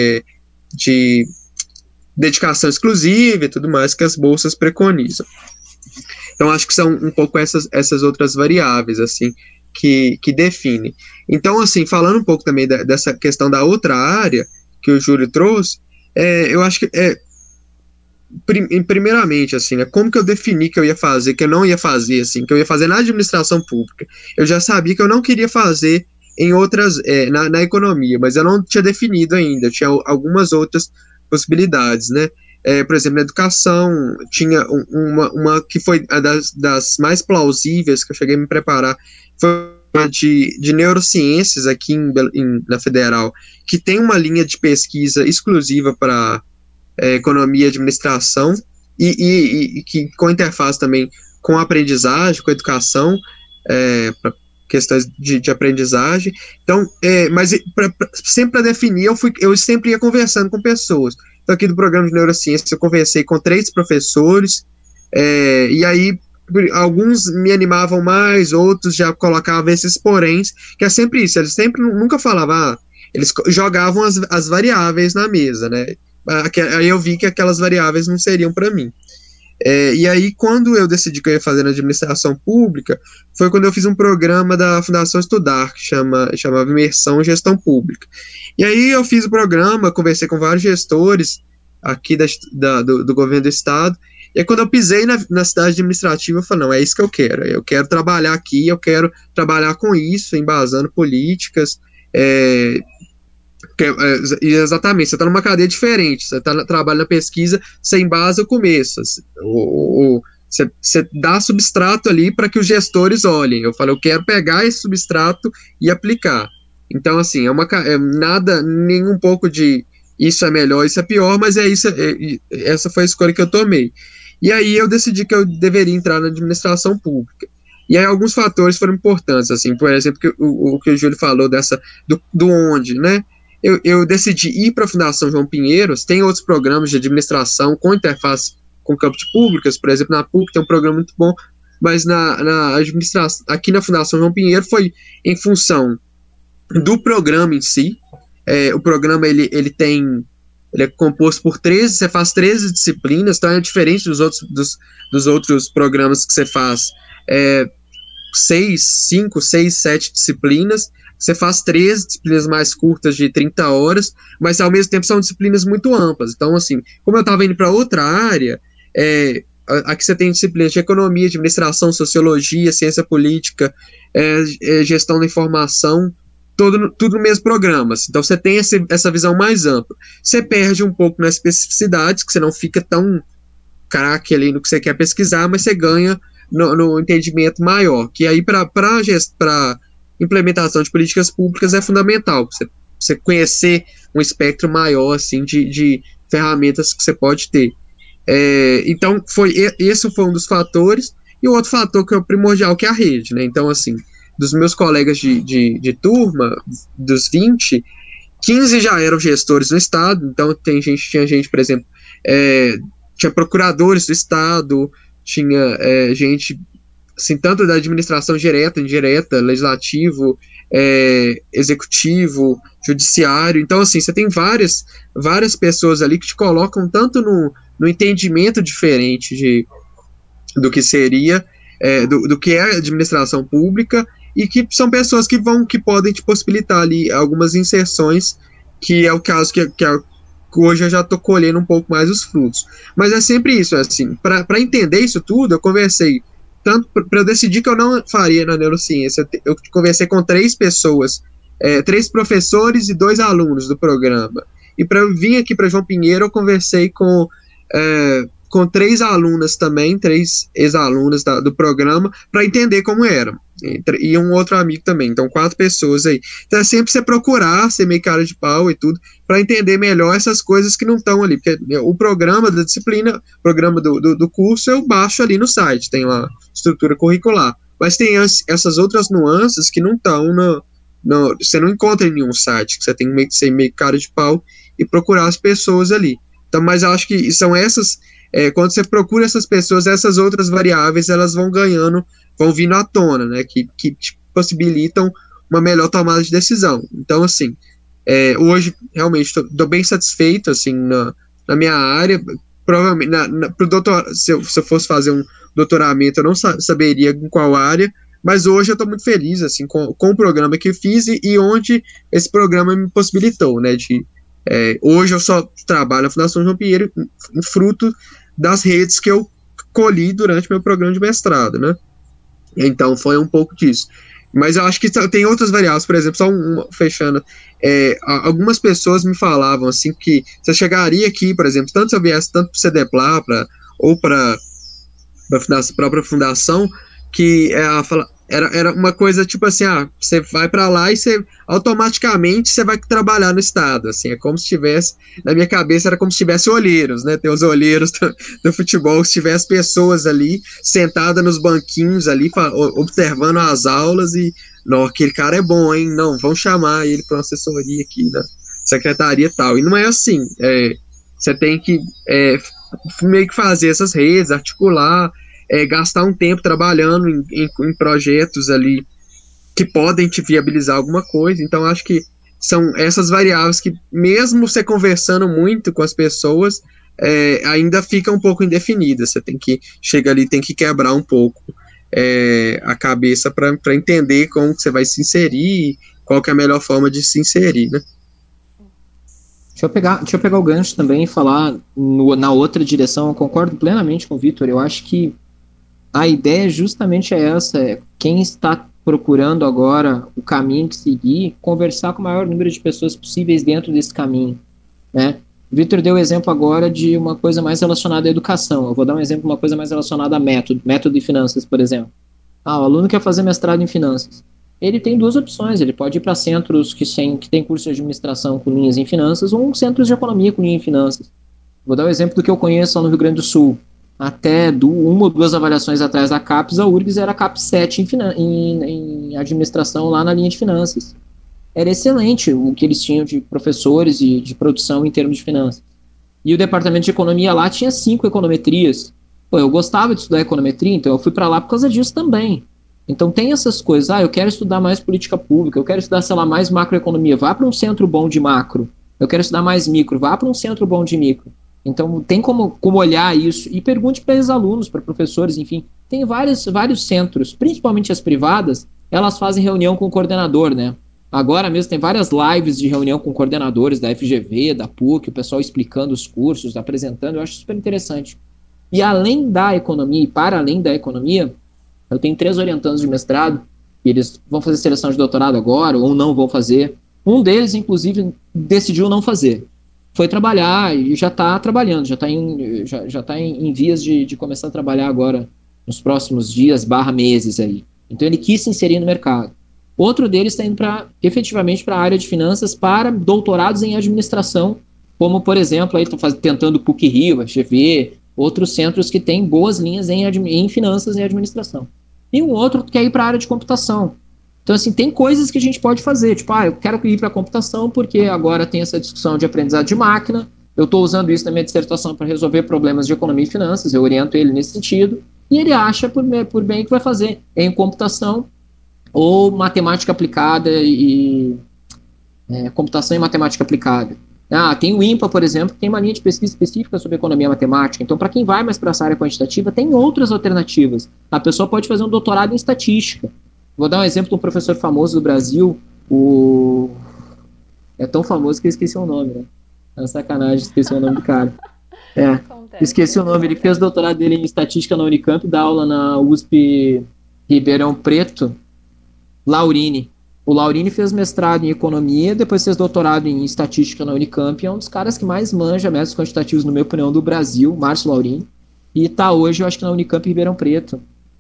dedicação exclusiva e tudo mais que as bolsas preconizam. Então, acho que são um pouco essas outras variáveis, assim, que definem. Então, assim, falando um pouco também dessa questão da outra área que o Júlio trouxe, eu acho que, primeiramente, assim, né, como que eu defini que eu ia fazer, que eu não ia fazer, assim, que eu ia fazer na administração pública. Eu já sabia que eu não queria fazer em outras, na economia, mas eu não tinha definido ainda, eu tinha algumas outras possibilidades, né? Por exemplo, na educação, tinha uma que foi a das mais plausíveis, que eu cheguei a me preparar, foi uma de neurociências aqui na Federal, que tem uma linha de pesquisa exclusiva para economia e administração, e que com interface também com aprendizagem, com educação, para questões de aprendizagem. Então, mas sempre para definir, eu sempre ia conversando com pessoas. Então, aqui do programa de neurociência, eu conversei com 3 professores, e aí alguns me animavam mais, outros já colocavam esses poréns, que é sempre isso, eles nunca falavam, eles jogavam as variáveis na mesa, né? Aí eu vi que aquelas variáveis não seriam para mim. E aí, quando eu decidi que eu ia fazer na administração pública, foi quando eu fiz um programa da Fundação Estudar, que chamava Imersão em Gestão Pública. E aí eu fiz o programa, conversei com vários gestores aqui do governo do estado, e aí quando eu pisei na cidade administrativa, eu falei, não, é isso que eu quero trabalhar aqui, eu quero trabalhar com isso, embasando políticas, exatamente, você está numa cadeia diferente, você trabalha na pesquisa, você embasa o começo, você dá substrato ali para que os gestores olhem. Eu falei, eu quero pegar esse substrato e aplicar. Então, assim, nada, nem um pouco de isso é melhor, isso é pior, mas essa foi a escolha que eu tomei. E aí eu decidi que eu deveria entrar na administração pública. E aí alguns fatores foram importantes, assim, por exemplo, o que o Júlio falou do onde, né? eu decidi ir para a Fundação João Pinheiros. Tem outros programas de administração com interface com campo de públicas, por exemplo, na PUC tem um programa muito bom, mas na administração, aqui na Fundação João Pinheiro foi em função do programa em si. O programa ele é composto por 13, você faz 13 disciplinas, então é diferente dos outros programas que você faz 5, 6, 7 disciplinas. Você faz 13 disciplinas mais curtas de 30 horas, mas ao mesmo tempo são disciplinas muito amplas. Então, assim, como eu estava indo para outra área, aqui você tem disciplinas de economia, administração, sociologia, ciência política, gestão da informação, tudo no mesmo programa. Então você tem essa visão mais ampla. Você perde um pouco nas especificidades, que você não fica tão craque ali no que você quer pesquisar, mas você ganha no entendimento maior, que aí para implementação de políticas públicas é fundamental, você conhecer um espectro maior assim, de ferramentas que você pode ter. Então esse foi um dos fatores, e o outro fator que é o primordial, que é a rede, né? Então, assim, dos meus colegas de turma, dos 20, 15 já eram gestores no estado. Então tinha gente, por exemplo, tinha procuradores do estado, tinha gente, assim, tanto da administração direta, indireta, legislativo, executivo, judiciário. Então, assim, você tem várias pessoas ali que te colocam tanto no entendimento diferente do que seria, do que é administração pública, e que são pessoas que podem te possibilitar ali algumas inserções, que é o caso que hoje eu já estou colhendo um pouco mais os frutos. Mas é sempre isso, assim, para entender isso tudo, eu conversei, tanto para eu decidir que eu não faria na neurociência, eu conversei com 3 pessoas, 3 professores e 2 alunos do programa. E para eu vir aqui para João Pinheiro, eu conversei com 3 alunas também, 3 ex-alunas do programa, para entender como era. E um outro amigo também, então 4 pessoas aí. Então é sempre você procurar, ser meio cara de pau e tudo, para entender melhor essas coisas que não estão ali, porque o programa da disciplina, o programa do curso, eu baixo ali no site, tem lá estrutura curricular, mas tem essas outras nuances que não estão você não encontra em nenhum site, que você tem que ser meio cara de pau e procurar as pessoas ali. Então, mas eu acho que são essas, quando você procura essas pessoas, essas outras variáveis, elas vão vindo à tona, né, que te possibilitam uma melhor tomada de decisão. Então, assim, hoje, realmente, estou bem satisfeito, assim, na minha área. Provavelmente, pro se eu fosse fazer um doutoramento, eu não saberia em qual área, mas hoje eu estou muito feliz, assim, com o programa que eu fiz e onde esse programa me possibilitou, né, hoje eu só trabalho na Fundação João Pinheiro, fruto das redes que eu colhi durante meu programa de mestrado, né? Então foi um pouco disso. Mas eu acho que tem outras variáveis, por exemplo, só fechando, algumas pessoas me falavam assim que você chegaria aqui, por exemplo, tanto se eu viesse tanto para o CDPLA ou para a própria fundação, que era uma coisa tipo assim, você vai para lá e você automaticamente você vai trabalhar no estado, assim, é como se tivesse, na minha cabeça era como se tivesse olheiros, né, tem os olheiros do futebol, se tivesse pessoas ali sentadas nos banquinhos ali, observando as aulas e, não, aquele cara é bom, hein, não, vamos chamar ele para uma assessoria aqui na secretaria e tal, e não é assim, você tem que meio que fazer essas redes, articular, gastar um tempo trabalhando em projetos ali que podem te viabilizar alguma coisa. Então acho que são essas variáveis que, mesmo você conversando muito com as pessoas, ainda fica um pouco indefinida. Você chega ali, tem que quebrar um pouco a cabeça para entender como que você vai se inserir, qual que é a melhor forma de se inserir, né? Deixa eu pegar o gancho também e falar na outra direção. Eu concordo plenamente com o Vitor. Eu acho que a ideia justamente é essa, quem está procurando agora o caminho que seguir, conversar com o maior número de pessoas possíveis dentro desse caminho, né? O Vitor deu o exemplo agora de uma coisa mais relacionada à educação. Eu vou dar um exemplo de uma coisa mais relacionada a método de finanças, por exemplo. O aluno quer fazer mestrado em finanças. Ele tem 2 opções, ele pode ir para centros que tem curso de administração com linhas em finanças ou centros de economia com linha em finanças. Vou dar o exemplo do que eu conheço lá no Rio Grande do Sul. Até 1 ou 2 avaliações atrás da CAPES, a URGS era CAPES 7 em administração lá na linha de finanças. era excelente o que eles tinham de professores e de produção em termos de finanças. E o departamento de economia lá tinha 5 econometrias. Pô, eu gostava de estudar econometria, então eu fui para lá por causa disso também. Então tem essas coisas, eu quero estudar mais política pública, eu quero estudar, sei lá, mais macroeconomia, vá para um centro bom de macro. Eu quero estudar mais micro, vá para um centro bom de micro. Então tem como olhar isso e pergunte para ex-alunos, para professores, enfim. Tem vários centros, principalmente as privadas, elas fazem reunião com o coordenador, né? Agora mesmo tem várias lives de reunião com coordenadores da FGV, da PUC, o pessoal explicando os cursos, apresentando, eu acho super interessante. E além da economia, e para além da economia, eu tenho 3 orientandos de mestrado, e eles vão fazer seleção de doutorado agora, ou não vão fazer. Um deles, inclusive, decidiu não fazer. Foi trabalhar e já está trabalhando, já está em vias de começar a trabalhar agora nos próximos dias, meses aí. Então ele quis se inserir no mercado. Outro deles está indo efetivamente para a área de finanças para doutorados em administração, como, por exemplo, aí estou tentando PUC-Rio, FGV, outros centros que têm boas linhas em finanças e administração. E um outro que quer ir para a área de computação. Então, assim, tem coisas que a gente pode fazer. Tipo, eu quero ir para a computação porque agora tem essa discussão de aprendizado de máquina. Eu estou usando isso na minha dissertação para resolver problemas de economia e finanças. Eu oriento ele nesse sentido. E ele acha, por bem, que vai fazer em computação ou matemática aplicada e computação e matemática aplicada. Tem o IMPA, por exemplo, que tem uma linha de pesquisa específica sobre economia matemática. Então, para quem vai mais para essa área quantitativa, tem outras alternativas. A pessoa pode fazer um doutorado em estatística. Vou dar um exemplo de um professor famoso do Brasil, é tão famoso que eu esqueci o nome, né? É sacanagem, esqueci o nome do cara. Esqueci o nome. Ele fez o doutorado dele em estatística na Unicamp, dá aula na USP Ribeirão Preto, Laurini. O Laurini fez mestrado em economia, depois fez doutorado em estatística na Unicamp, é um dos caras que mais manja métodos quantitativos, no meu opinião, do Brasil, Márcio Laurini, e está hoje, eu acho que na Unicamp Ribeirão Preto.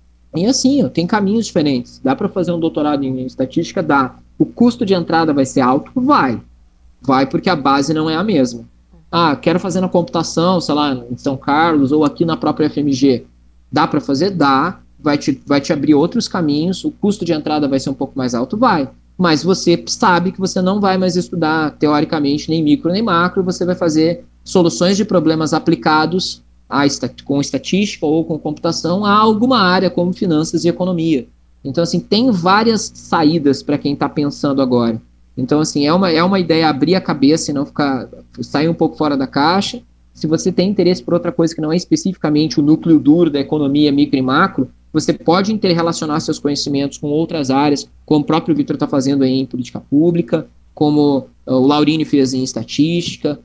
E assim, tem caminhos diferentes. Dá para fazer um doutorado em estatística? Dá. O custo de entrada vai ser alto? Vai. Vai porque a base não é a mesma. Quero fazer na computação, sei lá, em São Carlos ou aqui na própria FMG. Dá para fazer? Dá. Vai te abrir outros caminhos. O custo de entrada vai ser um pouco mais alto? Vai. Mas você sabe que você não vai mais estudar, teoricamente, nem micro nem macro. Você vai fazer soluções de problemas aplicados com estatística ou com computação a alguma área como finanças e economia. Então, assim, tem várias saídas para quem está pensando agora. Então, assim, é uma ideia abrir a cabeça e não sair um pouco fora da caixa. Se você tem interesse por outra coisa que não é especificamente o núcleo duro da economia micro e macro, você pode interrelacionar seus conhecimentos com outras áreas, como o próprio Vitor está fazendo aí em política pública, como o Laurini fez em estatística.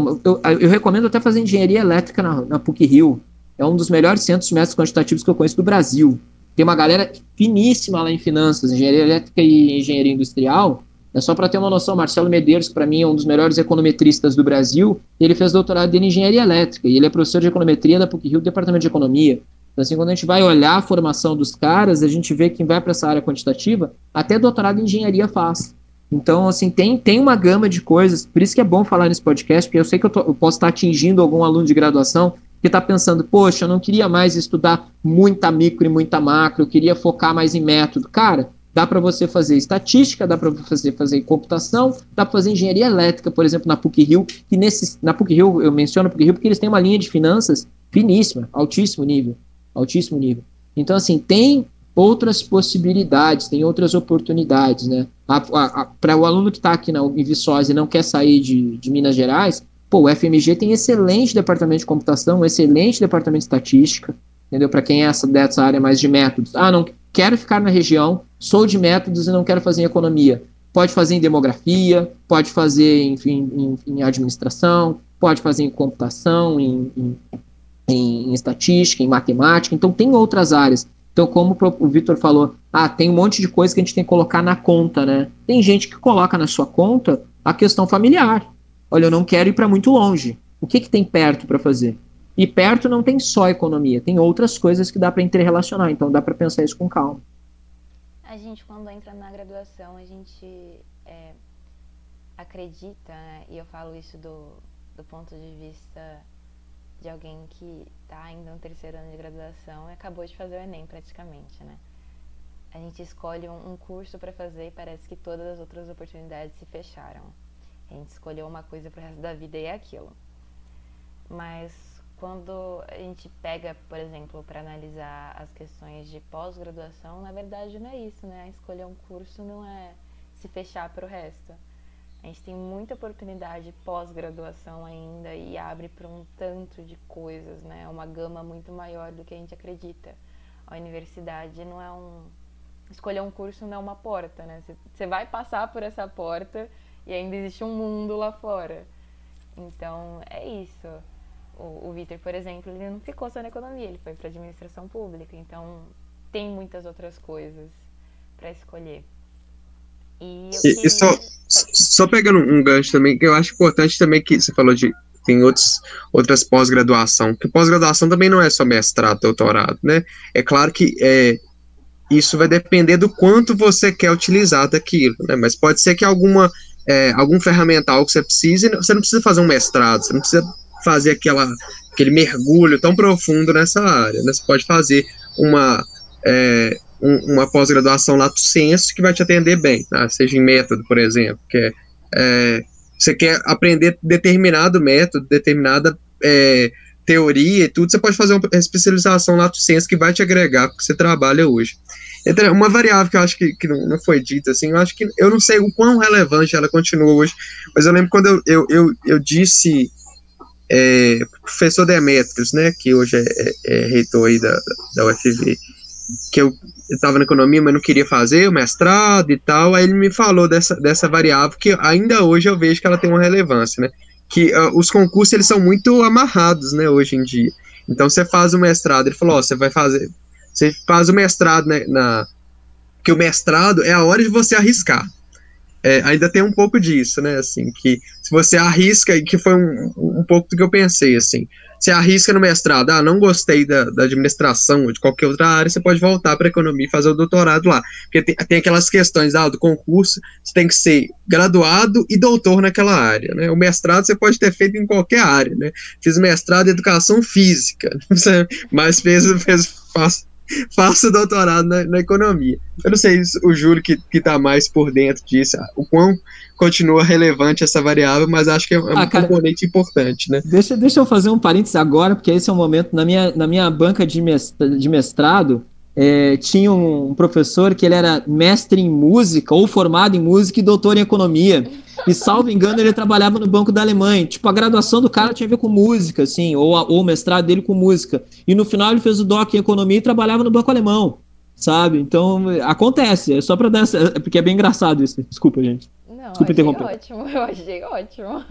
Eu recomendo até fazer engenharia elétrica na PUC-Rio. É um dos melhores centros de métodos quantitativos que eu conheço do Brasil. Tem uma galera finíssima lá em finanças, engenharia elétrica e engenharia industrial. É só para ter uma noção, Marcelo Medeiros, que para mim é um dos melhores econometristas do Brasil, ele fez doutorado dele em engenharia elétrica, e ele é professor de econometria da PUC-Rio, do departamento de economia. Então, assim, quando a gente vai olhar a formação dos caras, a gente vê que quem vai para essa área quantitativa, até doutorado em engenharia faz. Então, assim, tem uma gama de coisas, por isso que é bom falar nesse podcast, porque eu sei que eu posso estar atingindo algum aluno de graduação que está pensando, poxa, eu não queria mais estudar muita micro e muita macro, eu queria focar mais em método. Cara, dá para você fazer estatística, dá para você fazer computação, dá para fazer engenharia elétrica, por exemplo, na PUC-Rio, que na PUC-Rio, eu menciono a PUC-Rio porque eles têm uma linha de finanças finíssima, altíssimo nível. Então, assim, tem outras possibilidades, tem outras oportunidades, né? Para o aluno que está aqui em Viçosa e não quer sair de Minas Gerais, o FMG tem excelente departamento de computação, excelente departamento de estatística, entendeu? Para quem é dessa área mais de métodos. Não quero ficar na região, sou de métodos e não quero fazer em economia. Pode fazer em demografia, pode fazer em administração, pode fazer em computação, em estatística, em matemática. Então, tem outras áreas. Então, como o Vitor falou, tem um monte de coisa que a gente tem que colocar na conta, né? Tem gente que coloca na sua conta a questão familiar. Olha, eu não quero ir para muito longe. O que tem perto para fazer? E perto não tem só economia, tem outras coisas que dá para interrelacionar, então dá para pensar isso com calma. A gente, quando entra na graduação, a gente acredita, né? E eu falo isso do ponto de vista de alguém que está ainda no terceiro ano de graduação e acabou de fazer o Enem praticamente, né? a gente escolhe um curso para fazer e parece que todas as outras oportunidades se fecharam. A gente escolheu uma coisa pro resto da vida e é aquilo. Mas quando a gente pega, por exemplo, para analisar as questões de pós-graduação, na verdade não é isso, né? Escolher um curso não é se fechar para o resto. A gente tem muita oportunidade pós-graduação ainda e abre para um tanto de coisas, né? Uma gama muito maior do que a gente acredita. A universidade não é escolher um curso não é uma porta, né? Você vai passar por essa porta e ainda existe um mundo lá fora. Então, é isso. O Vitor, por exemplo, ele não ficou só na economia, ele foi para administração pública. Então, tem muitas outras coisas para escolher. E só pegando um gancho também, que eu acho importante também que você falou de tem outras pós-graduação, que pós-graduação também não é só mestrado, doutorado, né? É claro que isso vai depender do quanto você quer utilizar daquilo, né? Mas pode ser que algum ferramental que você precise, você não precisa fazer um mestrado, você não precisa fazer aquele mergulho tão profundo nessa área, né? Você pode fazer uma pós-graduação lato sensu que vai te atender bem, tá? Seja em método, por exemplo, que você quer aprender determinado método, determinada teoria e tudo, você pode fazer uma especialização lato sensu que vai te agregar porque você trabalha hoje. Então, uma variável que eu acho que não foi dita, assim, eu não sei o quão relevante ela continua hoje, mas eu lembro quando eu disse professor Demetrios, né, que hoje é reitor aí da UFV, que eu estava na economia, mas não queria fazer o mestrado e tal, aí ele me falou dessa variável que ainda hoje eu vejo que ela tem uma relevância, né, que os concursos, eles são muito amarrados, né, hoje em dia. Então, você faz o mestrado, ele falou, você faz o mestrado, né, que o mestrado é a hora de você arriscar. Ainda tem um pouco disso, né, assim, que se você arrisca, e que foi um pouco do que eu pensei, assim, você arrisca no mestrado, não gostei da administração ou de qualquer outra área, você pode voltar para a economia e fazer o doutorado lá, porque tem aquelas questões do concurso, você tem que ser graduado e doutor naquela área, né, o mestrado você pode ter feito em qualquer área, né, fiz mestrado em educação física, mas faço doutorado na economia. Eu não sei se o Júlio que está mais por dentro disso, o quão continua relevante essa variável, mas acho que é um componente importante, né? Deixa eu fazer um parênteses agora, porque esse é o momento, na minha banca de mestrado, tinha um professor que ele era mestre em música, ou formado em música e doutor em economia, e salvo engano ele trabalhava no Banco da Alemanha, tipo, a graduação do cara tinha a ver com música, assim, ou o mestrado dele com música, e no final ele fez o doc em economia e trabalhava no Banco Alemão, sabe? Então, acontece, é só pra dar porque é bem engraçado isso, desculpa, gente. Não, desculpa interromper. Eu achei ótimo.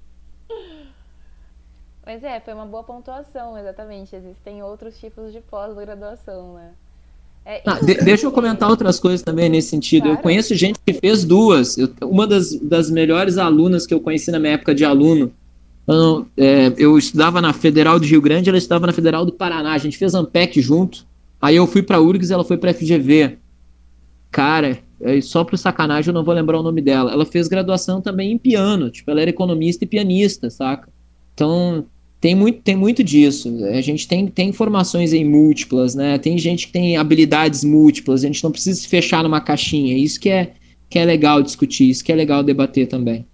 Mas foi uma boa pontuação, exatamente, existem outros tipos de pós-graduação, né? Deixa eu comentar outras coisas também nesse sentido. Claro. Eu conheço gente que fez duas. Uma das melhores alunas que eu conheci na minha época de aluno, eu estudava na Federal do Rio Grande, ela estudava na Federal do Paraná. A gente fez Ampec junto. Aí eu fui para a URGS e ela foi para a FGV. Cara, só por sacanagem eu não vou lembrar o nome dela. Ela fez graduação também em piano. Tipo, ela era economista e pianista, saca? Então, tem muito disso. A gente tem formações em múltiplas, né? Tem gente que tem habilidades múltiplas. A gente não precisa se fechar numa caixinha. Isso que é legal discutir, isso que é legal debater também.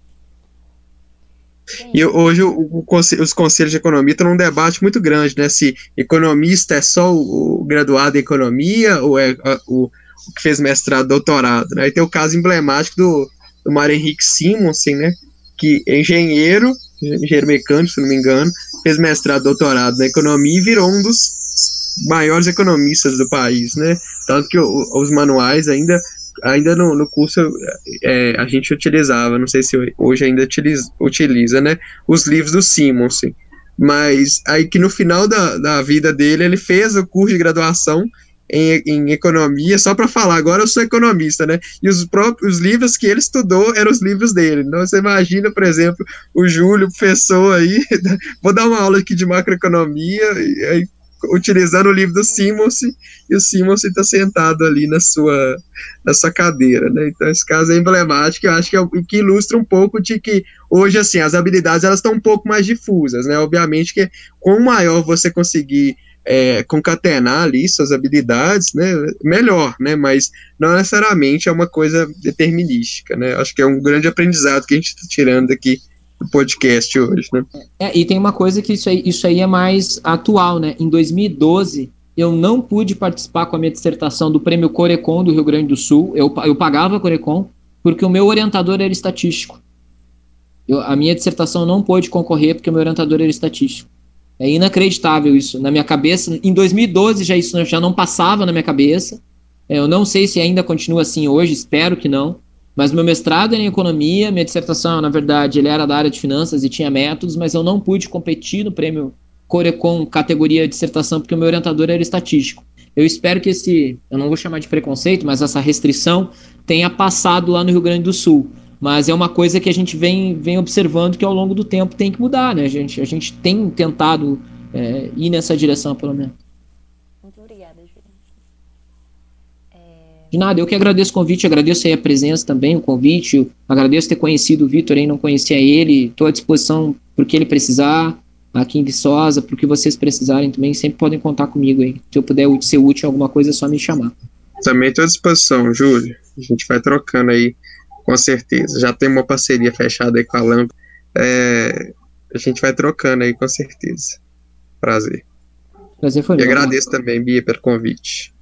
E hoje os conselhos de economia estão num debate muito grande, né? Se economista é só o graduado em economia ou é o que fez mestrado, doutorado, né? Aí tem o caso emblemático do Mário Henrique Simonsen, né? Que é engenheiro mecânico, se não me engano, fez mestrado, doutorado na economia e virou um dos maiores economistas do país, né? Tanto que os manuais ainda no curso a gente utilizava, não sei se hoje ainda utiliza, né? Os livros do Simonsen. Mas aí que no final da vida dele, ele fez o curso de graduação em economia, só para falar, agora eu sou economista, né? E os livros que ele estudou eram os livros dele. Então, você imagina, por exemplo, o Júlio, professor aí, vou dar uma aula aqui de macroeconomia, aí, utilizando o livro do Simonsen, e o Simonsen está sentado ali na sua cadeira, né? Então, esse caso é emblemático, eu acho que ilustra um pouco de que hoje, assim, as habilidades, elas estão um pouco mais difusas, né? Obviamente que quanto maior você conseguir concatenar ali suas habilidades, né, melhor, né, mas não necessariamente é uma coisa determinística, né, acho que é um grande aprendizado que a gente está tirando aqui do podcast hoje, né. E tem uma coisa que isso aí é mais atual, né, em 2012 eu não pude participar com a minha dissertação do Prêmio Corecon do Rio Grande do Sul, eu pagava a Corecon, porque o meu orientador era estatístico. A minha dissertação não pôde concorrer porque o meu orientador era estatístico. É inacreditável isso. Na minha cabeça, em 2012 isso já não passava na minha cabeça. Eu não sei se ainda continua assim hoje, espero que não. Mas meu mestrado era em economia, minha dissertação, na verdade, ele era da área de finanças e tinha métodos, mas eu não pude competir no prêmio Corecon categoria dissertação porque o meu orientador era estatístico. Eu espero que eu não vou chamar de preconceito, mas essa restrição tenha passado lá no Rio Grande do Sul. Mas é uma coisa que a gente vem observando que ao longo do tempo tem que mudar, né? A gente tem tentado ir nessa direção, pelo menos. Muito obrigada, Júlia. De nada, eu que agradeço o convite, agradeço aí a presença também, o convite, agradeço ter conhecido o Vitor aí, não conhecia ele, estou à disposição para o que ele precisar, aqui em Viçosa, para o que vocês precisarem também, sempre podem contar comigo aí. Se eu puder ser útil em alguma coisa, é só me chamar. Também estou à disposição, Júlio. A gente vai trocando aí. Com certeza, já tem uma parceria fechada aí com a Lambda, a gente vai trocando aí com certeza. Prazer. Prazer foi meu. E agradeço também, Bia, pelo convite.